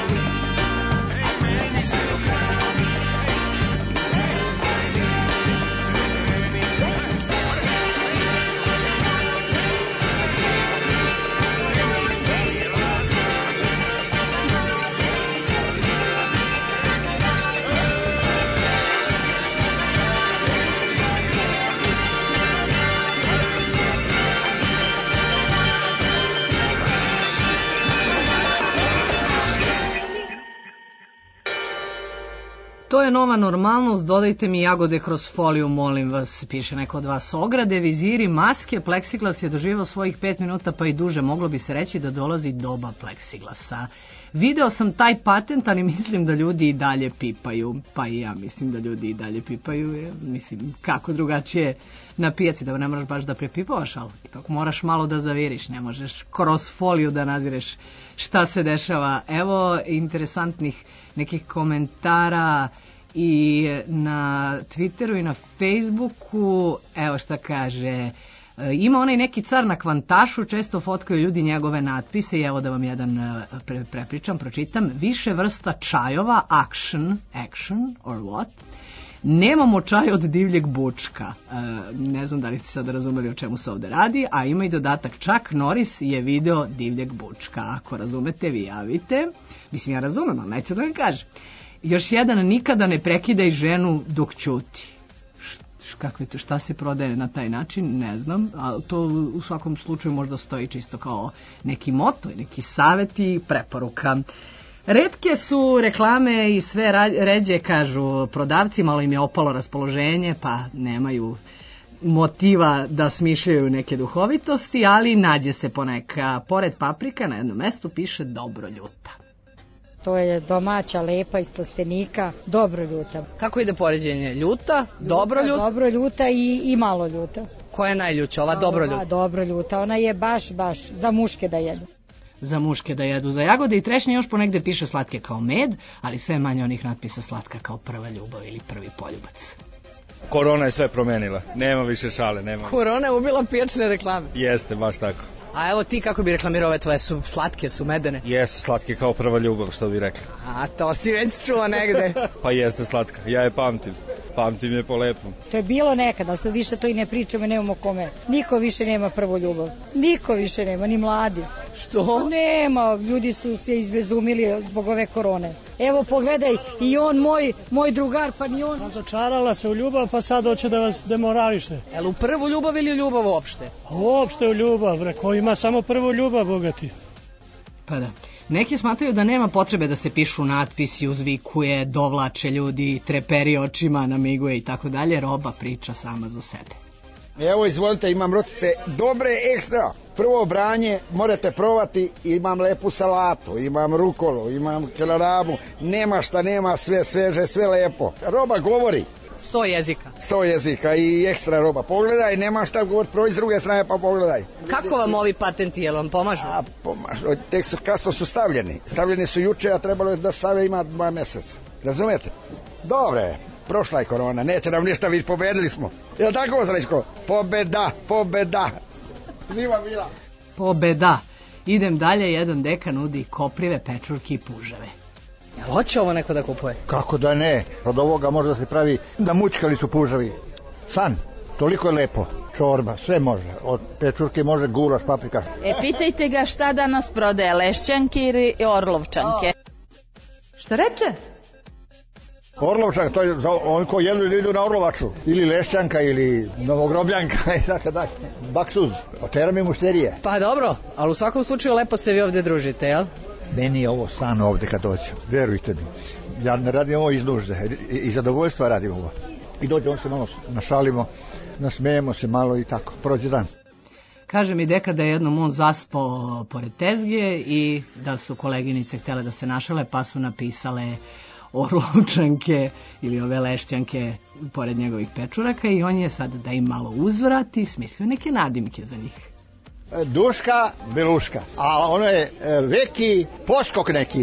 made me silk. To je nova normalnost, dodajte mi jagode kroz foliju, molim vas, piše neko od vas. Ograde, viziri, maske, pleksiglas je doživao svojih 5 minuta pa i duže, moglo bi se reći da dolazi doba pleksiglasa. Video sam taj patent, ali mislim da ljudi i dalje pipaju, pa i ja mislim da ljudi i dalje pipaju, mislim kako drugačije na pijaci, da ne moraš baš da prepipavaš, ali ipak moraš malo da zaviriš, ne možeš kroz foliju da nazireš šta se dešava. Evo interesantnih nekih komentara i na Twitteru i na Facebooku. Evo šta kaže. Ima onaj neki car na kvantašu, često fotkaju ljudi njegove natpise i evo da vam jedan prepričam, pročitam. Više vrsta čajova, action or what? Nemamo čaj od divljeg bučka. Ne znam da li ste sad razumeli o čemu se ovde radi, a ima i dodatak, čak Norris je video divljeg bučka. Ako razumete, vi javite. Mislim, ja razumem, ali neću da vam kažem. Još jedan, nikada ne prekidaj ženu dok ćuti. Kako je to, šta se prodaje na taj način, ne znam, ali to u svakom slučaju možda stoji čisto kao neki moto, neki savjet i preporuka. Retke su reklame i sve ređe, kažu prodavci, malo im je opalo raspoloženje, pa nemaju motiva da smišljaju neke duhovitosti, ali nađe se poneka. Pored paprika na jednom mestu piše dobro ljuta. To je domaća, lepa, iz plastenika, dobro ljuta. Kako ide poređenje? Ljuta, dobro ljuta? Dobro ljuta i malo ljuta. Koja je najljuća? Ova dobro ljuta? Dobro ljuta, ona je baš za muške da jedu. Za muške da jedu. Za jagode i trešnje još ponegde piše slatke kao med, ali sve manje onih natpisa slatka kao prva ljubav ili prvi poljubac. Korona je sve promenila, nema više šale, nema. Korona je ubila pijačne reklame. Jeste, baš tako. A evo ti kako bi reklamirao ove tvoje, su slatke, su medene? Jesu slatke kao prva ljubav, što bi rekli. A to si već čuo negde. Pa jeste slatka, ja je pamtim je po lepom. To je bilo nekada, sad više to i ne pričamo i nemamo kome. Niko više nema prvu ljubav, niko više nema, ni mladi. Što? Nema, ljudi su se izbezumili zbog ove korone. Evo pogledaj, i on moj drugar, pa ni on. Razočarala se u ljubav, pa sad hoće da vas demorališe. Jel u prvu ljubav ili u ljubav uopšte? Uopšte u ljubav, ko ima samo prvu ljubav, bogati. Pa da. Neki smatraju da nema potrebe da se pišu natpisi, uzvikuje, dovlače ljudi, treperi očima, namiguje i tako dalje. Roba priča sama za sebe. Evo, izvolite, imam rotice dobre ekstra. Prvo branje morate probati, imam lepu salatu, imam rukolu, imam kelarabu, nema šta nema, sve sveže, sve lepo. Roba govori. 100 jezika. 100 jezika i ekstra roba. Pogledaj, nema šta govoriti, prođi s druge strane pa pogledaj. Kako vam ovi patenti, jel vam pomažu? Pomažu, tek su kasno su stavljeni. Stavljeni su juče, a trebalo je da stave ima 2 meseca. Razumete? Dobre, prošla je korona, neće nam ništa vidjeti, pobedili smo. Jel tako, Zrečko? Pobeda. Živa bila. Pobeda. Idem dalje, jedan deka nudi koprive, pečurke i puževe. Jel hoće ovo neko da kupuje? Kako da ne, od ovoga može da se pravi da mučkali su puževi. San, toliko je lepo, čorba, sve može, od pečurke može gulaš, paprika. Pitajte ga šta danas prodaje, lešćanke ili orlovčanke. Šta reče? Orlovčanka, to je za oni koji jedu na orlovaču, ili lešćanka, ili novogrobljanka, i tako dalje. Baksuz, otera mi mušterije. Pa dobro, ali u svakom slučaju lepo se vi ovde družite, jel? Meni je ovo san ovde kad dođem, verujte mi. Ja ne radim ovo iz nužde, iz zadovoljstva radim ovo. I dođe, on se malo našalimo, nasmejemo se malo i tako, prođe dan. Kaže mi deka da je jednom on zaspao pored tezge i da su koleginice htjele da se našale, pa su napisale orlovčanke ili ove lešćanke pored njegovih pečuraka i on je sad da im malo uzvrati, smislio neke nadimke za njih. Duška, beluška, a ono je veki poskok neki.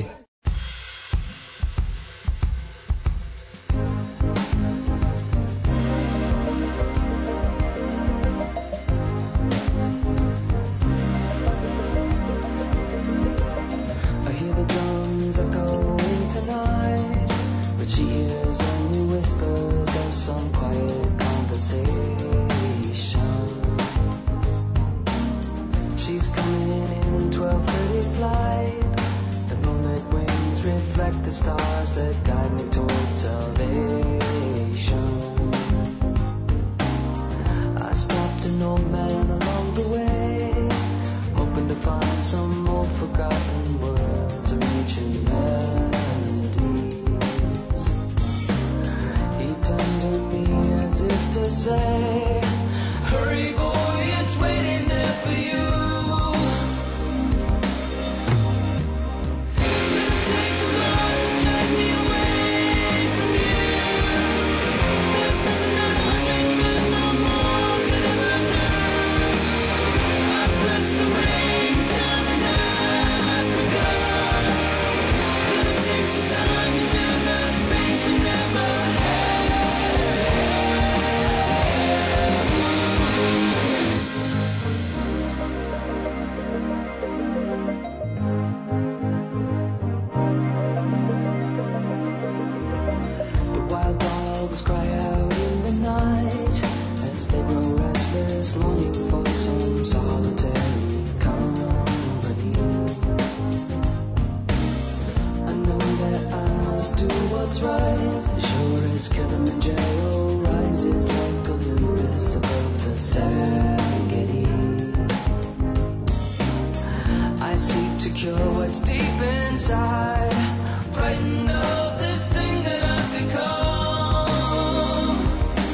sure what's deep inside. Frightened of this thing that I've become.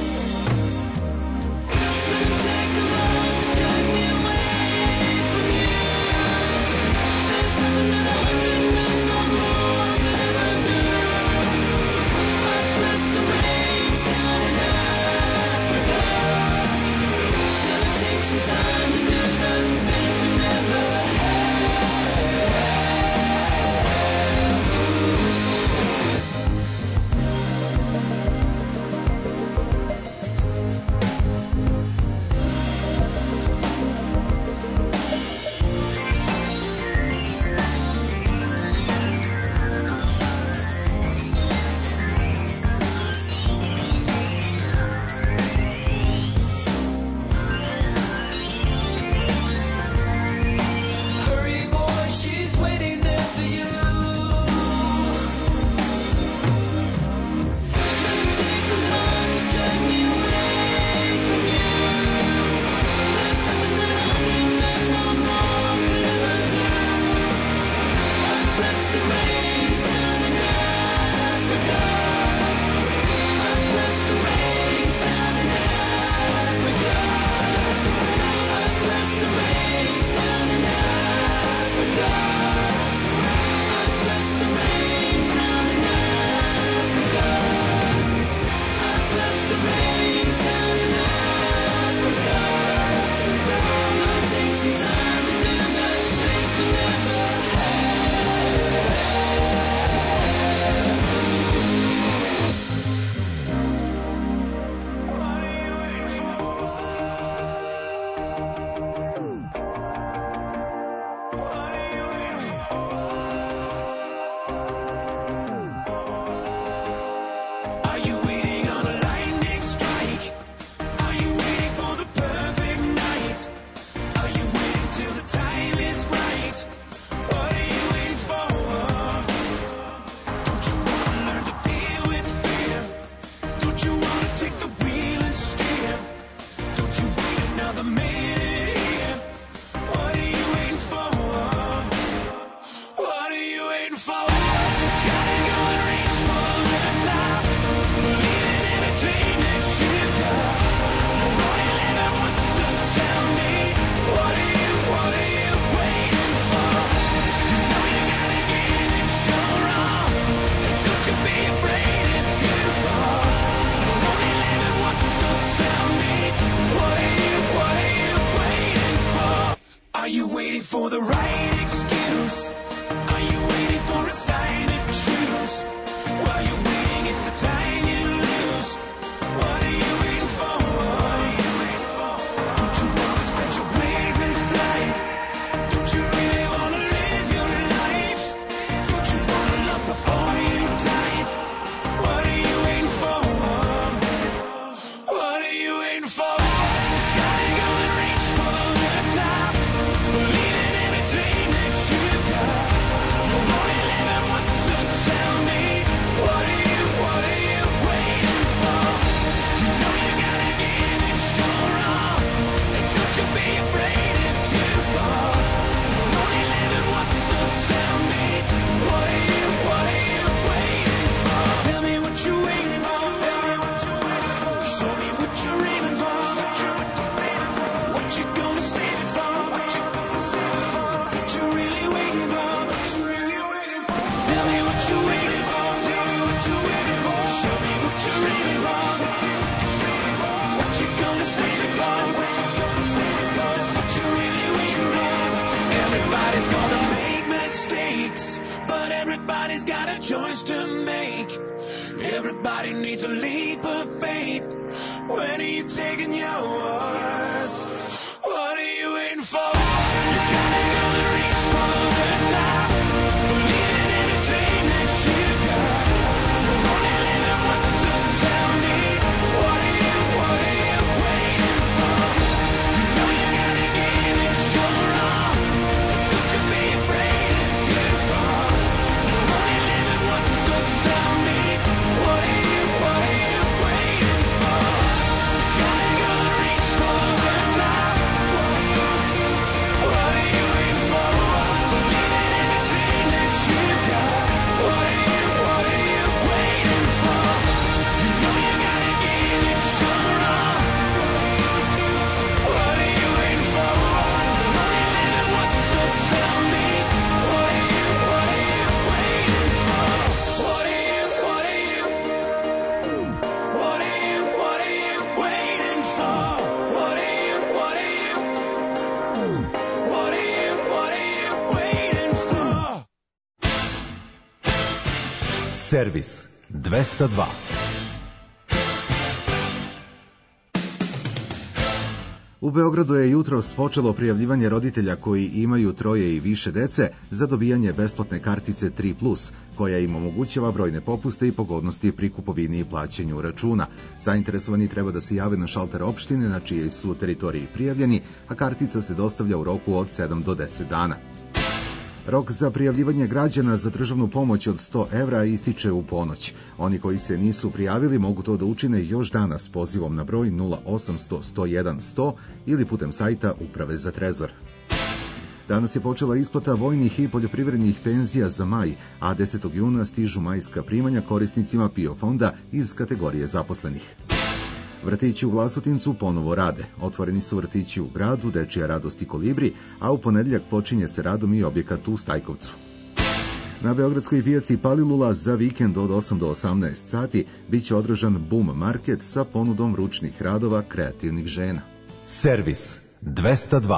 It's gonna take a lot to drag me away from you. There's nothing that 100 men or more could ever do. I pressed the reins down in Africa. Gonna take some time to do the things we never hurry, boy, she's waiting there for you. It's gonna take a lot to drag me away from you. There's nothing that 100 men or more could ever do. I pressed the reins down in Africa. I pressed the reins down in Africa. I pressed the reins down in Africa. I pressed the reins down in Africa. I pressed the reins down in Africa. Gonna take some time to do the things we never Are you waiting on a lightning strike? Are you waiting for the perfect night? Are you waiting till the time is right? What are you waiting for? Don't you wanna learn to deal with fear? Don't you wanna take the wheel and steer? Don't you wait another minute here? What are you waiting for? What are you waiting for? Gotta go and reach for the top. Believing in a dream that you've got. You're only living once, so tell me, what are you waiting for? You know you gotta get it, you're wrong. Don't you be afraid if you fall. You're only living once, so tell me, what are you waiting for? Are you waiting for the right excuse? Are you waiting for a sign to choose? While you're waiting, it's the time you lose. What are you waiting for? Don't you wanna spread your wings and fly? Don't you really wanna live your life? Don't you wanna love before you die? What are you waiting for? What are you waiting for? Gotta go and reach for the top. Believing in a dream that you've got. You're only living once, so tell me, what are you waiting for? You know you gotta get it, you're wrong. And don't you be afraid if you fall. You're only living once, so tell me, what are you waiting for? Tell me what you're waiting for. Tell me what you're waiting for. Show me what you're aiming for. What you gonna save it for? What you really waiting for? Tell me what you're waiting for. Tell me what you're waiting for. Show me what you're aiming for. What you gonna save it for? What you really waiting for? Everybody's gonna make mistakes, but everybody's got a choice to make. Everybody needs a leap of faith. When are you taking yours? What are you waiting for? You gotta go and reach for the top. Believing in a dream that you've got. You're only living once, so tell me, what are you waiting for? You know you gotta get it, you're wrong. Don't you be afraid if you fall. You're only living once, so tell me, what are you waiting for? You gotta go and reach for the top. Servis 202. U Beogradu je jutros počelo prijavljivanje roditelja koji imaju troje i više dece za dobijanje besplatne kartice 3+, koja im omogućava brojne popuste i pogodnosti pri kupovini i plaćanju računa. Zainteresovani treba da se jave na šalter opštine na čijoj su teritoriji prijavljeni, a kartica se dostavlja u roku od 7 do 10 dana. Rok za prijavljivanje građana za državnu pomoć od 100 evra ističe u ponoć. Oni koji se nisu prijavili mogu to da učine još danas pozivom na broj 0800 101 100 ili putem sajta Uprave za trezor. Danas je počela isplata vojnih i poljoprivrednih penzija za maj, a 10. juna stižu majska primanja korisnicima PIO fonda iz kategorije zaposlenih. Vrtići u Vlasotincu ponovo rade. Otvoreni su vrtići u gradu, Dečija radost i Kolibri, a u ponedjeljak počinje se radom i objekat u Stajkovcu. Na beogradskoj pijaci Palilula za vikend od 8 do 18 sati biće održan Boom Market sa ponudom ručnih radova kreativnih žena. Servis 202.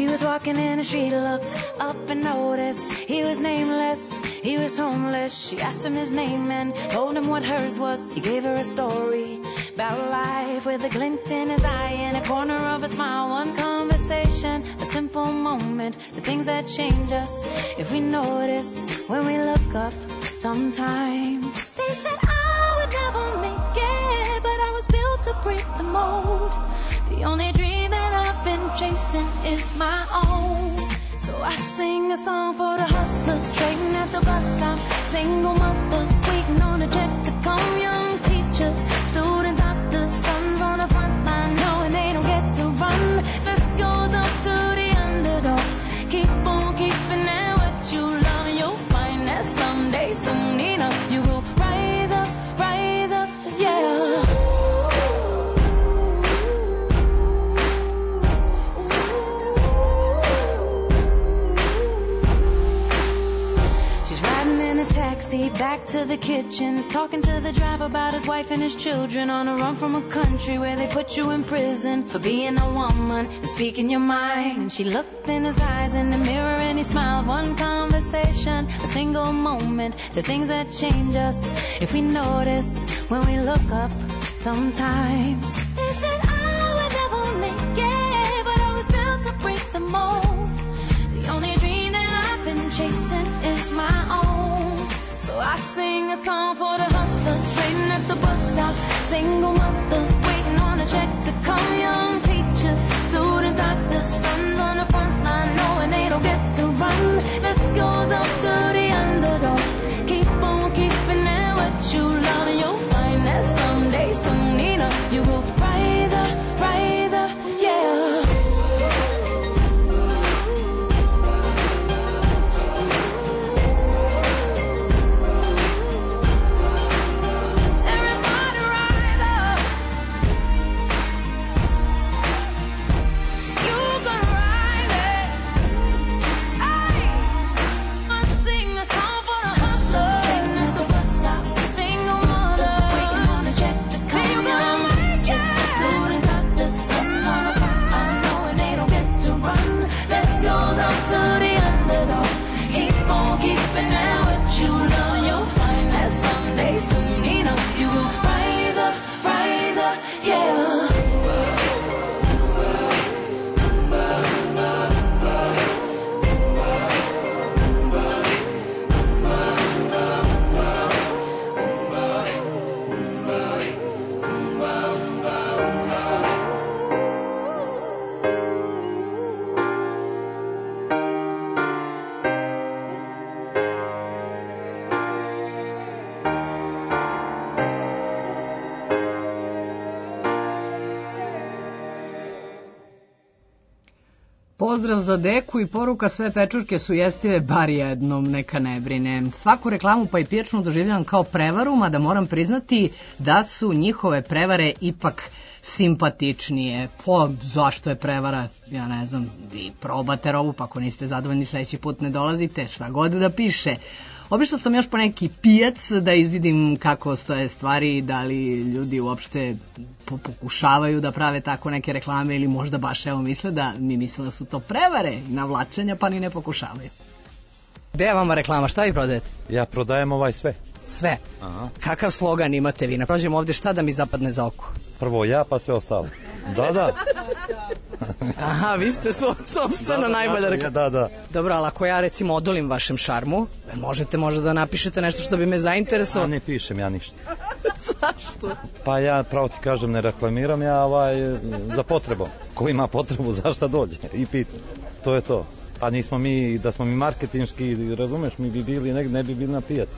was walking in the street, looked up and noticed he was nameless, he was homeless. She asked him his name and told him what hers was. He gave her a story about life with a glint in his eye and a corner of a smile. One conversation, a simple moment, the things that change us if we notice when we look up sometimes. They said I would never make it, but I was built to break the mold. The only dream that I've been chasing is my own. So I sing a song for the hustlers trading at the bus stop, single mothers waiting on a check to come, young teachers, student doctors, sons on the front line knowing they don't get to run. Let's go up to the underdog, keep on keeping at what you love, and you'll find that someday, soon enough, you will rise up, yeah. Back to the kitchen, talking to the driver about his wife and his children, on a run from a country where they put you in prison for being a woman and speaking your mind. And she looked in his eyes in the mirror and he smiled. One conversation, a single moment, the things that change us if we notice when we look up sometimes. They said I would never make it, but I was built to break the mold. The only dream that I've been chasing is my own. So I sing a song for the hustlers trading at the bus stop, single mothers waiting on a check to come, young teachers, student doctors, sons on the front line knowing they don't get to run. Let's go up to the underdog, keep on keeping at what you love, and you'll find that someday, soon enough, you will rise up, yeah. Pozdrav za Deku i poruka sve pečurke su jestive bar jednom, neka ne brine. Svaku reklamu pa i pijačnu doživljavam kao prevaru, mada moram priznati da su njihove prevare ipak simpatičnije. Zašto je prevara? Ja ne znam, vi probate robu, pa ako niste zadovoljni sledeći put ne dolazite, šta god da piše. Obišla sam još po neki pijac da izvidim kako stoje stvari, da li ljudi uopšte pokušavaju da prave tako neke reklame ili možda baš evo misle da mi mislimo da su to prevare i navlačenja pa ni ne pokušavaju. Gde je vama reklama? Šta vi prodajete? Ja prodajem sve. Sve? Aha. Kakav slogan imate vi? Naprođemo ovde šta da mi zapadne za oko? Prvo ja pa sve ostalo. Da. Aha, vi ste sopstveno najbolja reklama. Da. Dobro, ali ako ja recimo odolim vašem šarmu, možete možda da napišete nešto što bi me zainteresovalo. Ja ne pišem ja ništa. Zašto? Pa ja pravo ti kažem ne reklamiram ja za potrebom. Ko ima potrebu zašta dođe i pita. To je to. Pa nismo mi, da smo mi marketinški, razumeš, mi bi bili negdje, ne bi bili na pijaci.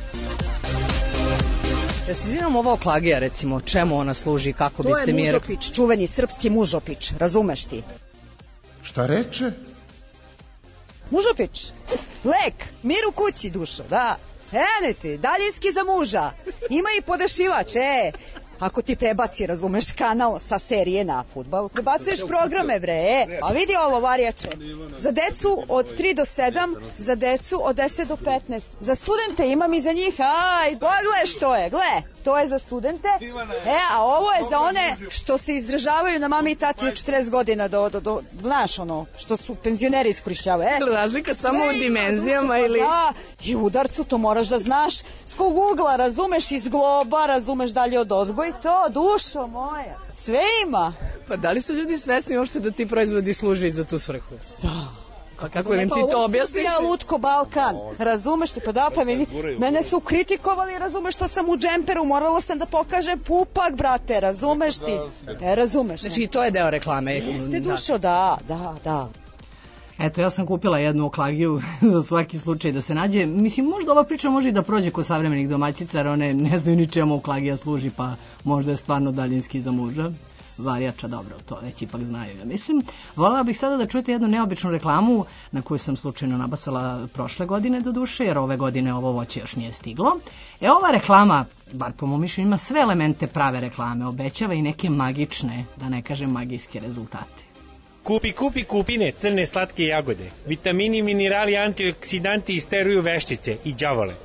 Ja se izvinom ova oklagija, recimo, čemu ona služi, kako biste mi... To je mužopić, čuveni srpski mužopić, razumeš ti? Šta reče? Mužopić, lek, mir u kući, dušo, da. Ene ti, daljinski za muža, ima i podešivač, Ako ti prebaci, razumeš, kanal sa serije na fudbal, prebacuješ programe, bre. A vidi ovo, varjače. Za decu od 3 do 7, za decu od 10 do 15. Za studente imam i za njih. Aj, gle što je, gle. To je za studente. A ovo je za one što se izdržavaju na mami i tati od 40 godina do znaš ono, što su penzioneri iskorišćavaju. Razlika samo u dimenzijama ili... Da, i u udarcu to moraš da znaš. S kog ugla, razumeš, iz globa, razumeš dalje od ozgo i to, dušo moja. Sve ima. Pa da li su ljudi svesni uopšte da ti proizvodi služe i za tu svrhu? Da. Pa kako im ti to objasniš? Ja Lutko Balkan, razumeš ti, pa da, pa mene su kritikovali, razumeš, što sam u džemperu, morala sam da pokažem pupak, brate, razumeš ti? Razumeš. Znači i to je deo reklame. Jeste dušo, da. Eto, ja sam kupila jednu oklagiju za svaki slučaj da se nađe. Mislim, možda ova priča može i da prođe kod savremenih domaćica, jer one ne znaju ni čemu oklagija služi, pa možda je stvarno daljinski za muža. Varjača, dobro, to već ipak znaju, ja mislim. Voljela bih sada da čujete jednu neobičnu reklamu na koju sam slučajno nabasala prošle godine do duše, jer ove godine ovo voće još nije stiglo. Ova reklama, bar po mom mišljenju, ima sve elemente prave reklame, obećava i neke magične, da ne kažem magijske rezultate. Kupi kupine, crne slatke jagode. Vitamini, minerali, antioksidanti isteruju veštice i đavole.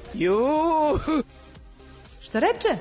Šta reče?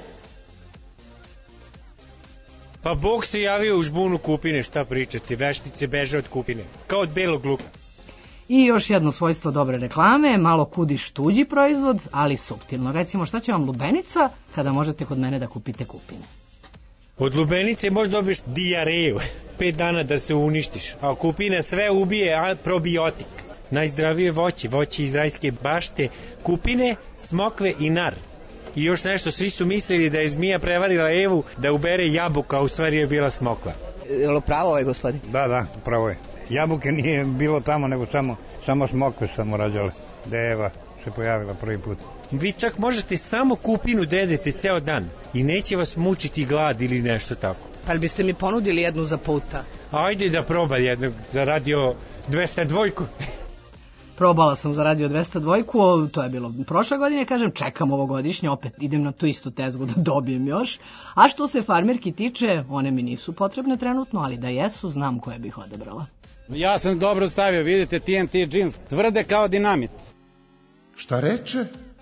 Pa Bog se javio u žbunu kupine, šta pričate, veštice beže od kupine, kao od belog luka. I još jedno svojstvo dobre reklame, malo kudiš tuđi proizvod, ali suptilno. Recimo, šta će vam lubenica kada možete kod mene da kupite kupine? Od lubenice možda dobiješ dijareju, 5 dana da se uništiš, a kupina sve ubije, probiotik. Najzdravije voće iz rajske bašte, kupine, smokve i nar. I još nešto, svi su mislili da je zmija prevarila Evu da ubere jabuka, a u stvari je bila smokva. Je li pravo ovaj gospodin? Da, pravo je. Jabuke nije bilo tamo, nego samo smokve samo rađale. Da je Eva se pojavila prvi put. Vi čak možete samo kupinu dedete ceo dan i neće vas mučiti glad ili nešto tako. Pa li biste mi ponudili jednu za puta? Ajde da proba jednog za radio 202. Probala sam za radio 202, to je bilo prošle godine, kažem, čekam ovogodišnje, opet idem na tu istu tezgu da dobijem još. A što se farmerki tiče, one mi nisu potrebne trenutno, ali da jesu, znam koje bih odebrala. Ja sam dobro stavio, vidite, TNT jeans, tvrde kao dinamit. Šta reče?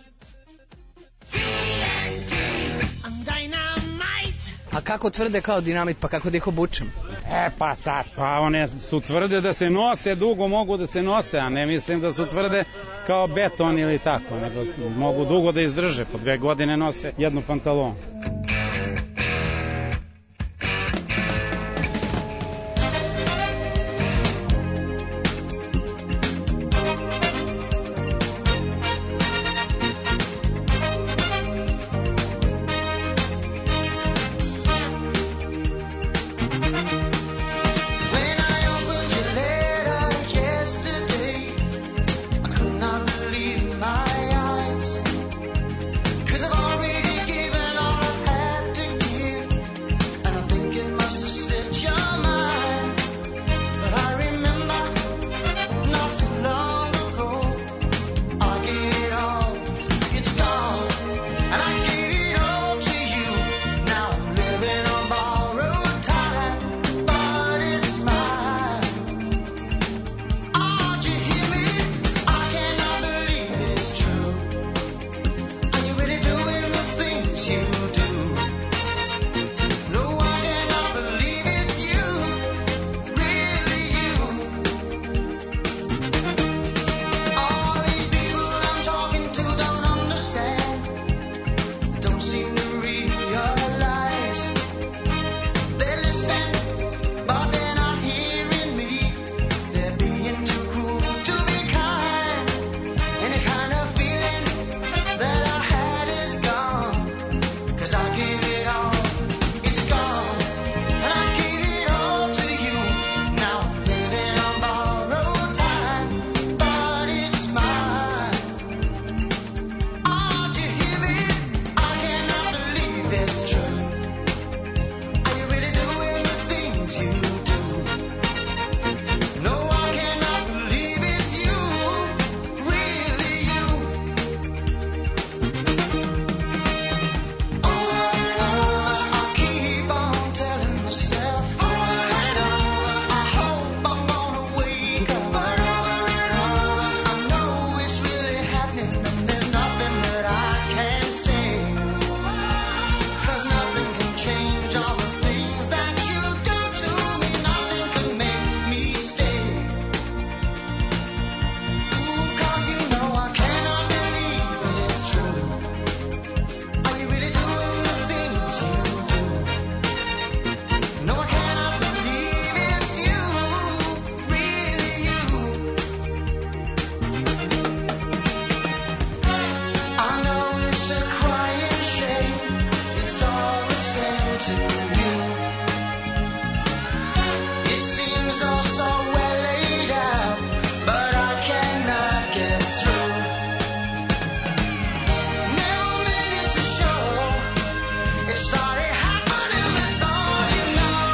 A kako tvrde kao dinamit, pa kako da ih obučem? Pa sad, pa one su tvrde da se nose, dugo mogu da se nose, a ne mislim da su tvrde kao beton ili tako, nego mogu dugo da izdrže, po 2 godine nose jednu pantalonu. Cause I've already given all I to you. It seems all so well laid out, but I cannot get through. Never meant it to show. It started happening, that's all you know.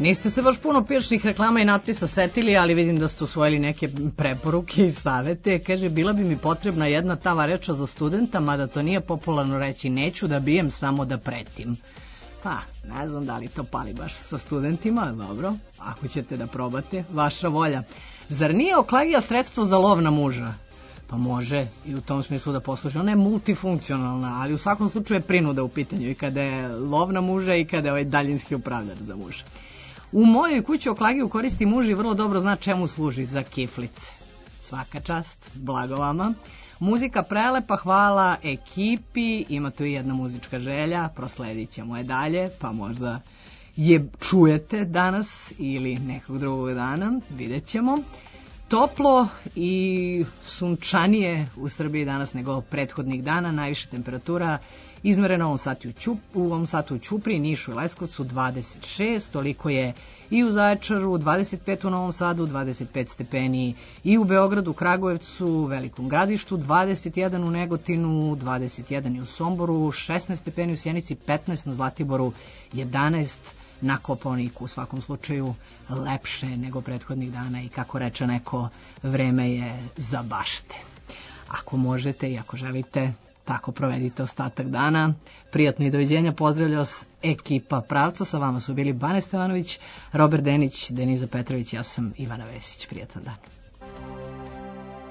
Niste se baš puno pijačnih reklama i natpisa setili, ali vidim da ste usvojili neke preporuke i savete. Kaže, bila bi mi potrebna jedna ta vareča za studenta, mada to nije popularno reći, neću da bijem, samo da pretim. Pa, ne znam da li to pali baš sa studentima, dobro, ako ćete da probate, vaša volja. Zar nije oklagija sredstvo za lov na muža? Pa može i u tom smislu da posluša. Ona je multifunkcionalna, ali u svakom slučaju je prinuda u pitanju i kada je lov na muža i kada je ovaj daljinski upravljač za muža. U mojoj kući oklagiju koristi muž i vrlo dobro zna čemu služi, za kiflice. Svaka čast, blago vama. Muzika prelepa, hvala ekipi, ima tu i jedna muzička želja, prosledit ćemo je dalje, pa možda je čujete danas ili nekog drugog dana, vidjet ćemo. Toplo i sunčanije u Srbiji danas nego prethodnih dana, najviše temperatura izmerena u ovom satu u Ćupriji, Nišu i Leskovcu 26, toliko je i u Zaječaru, 25 u Novom Sadu, 25 stepeni i u Beogradu, Kragujevcu, Velikom Gradištu, 21 u Negotinu, 21 i u Somboru, 16 stepeni u Sjenici, 15 na Zlatiboru, 11 na Kopaoniku. U svakom slučaju lepše nego prethodnih dana i kako reče neko, vreme je za bašte. Ako možete i ako želite, tako provedite ostatak dana. Prijatno i doviđenja, pozdravlja vas ekipa Pravca, sa vama su bili Bane Stevanović, Robert Denić, Deniza Petrović, ja sam Ivana Vesić. Prijatan dan.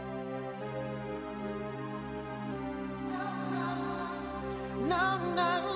No, no.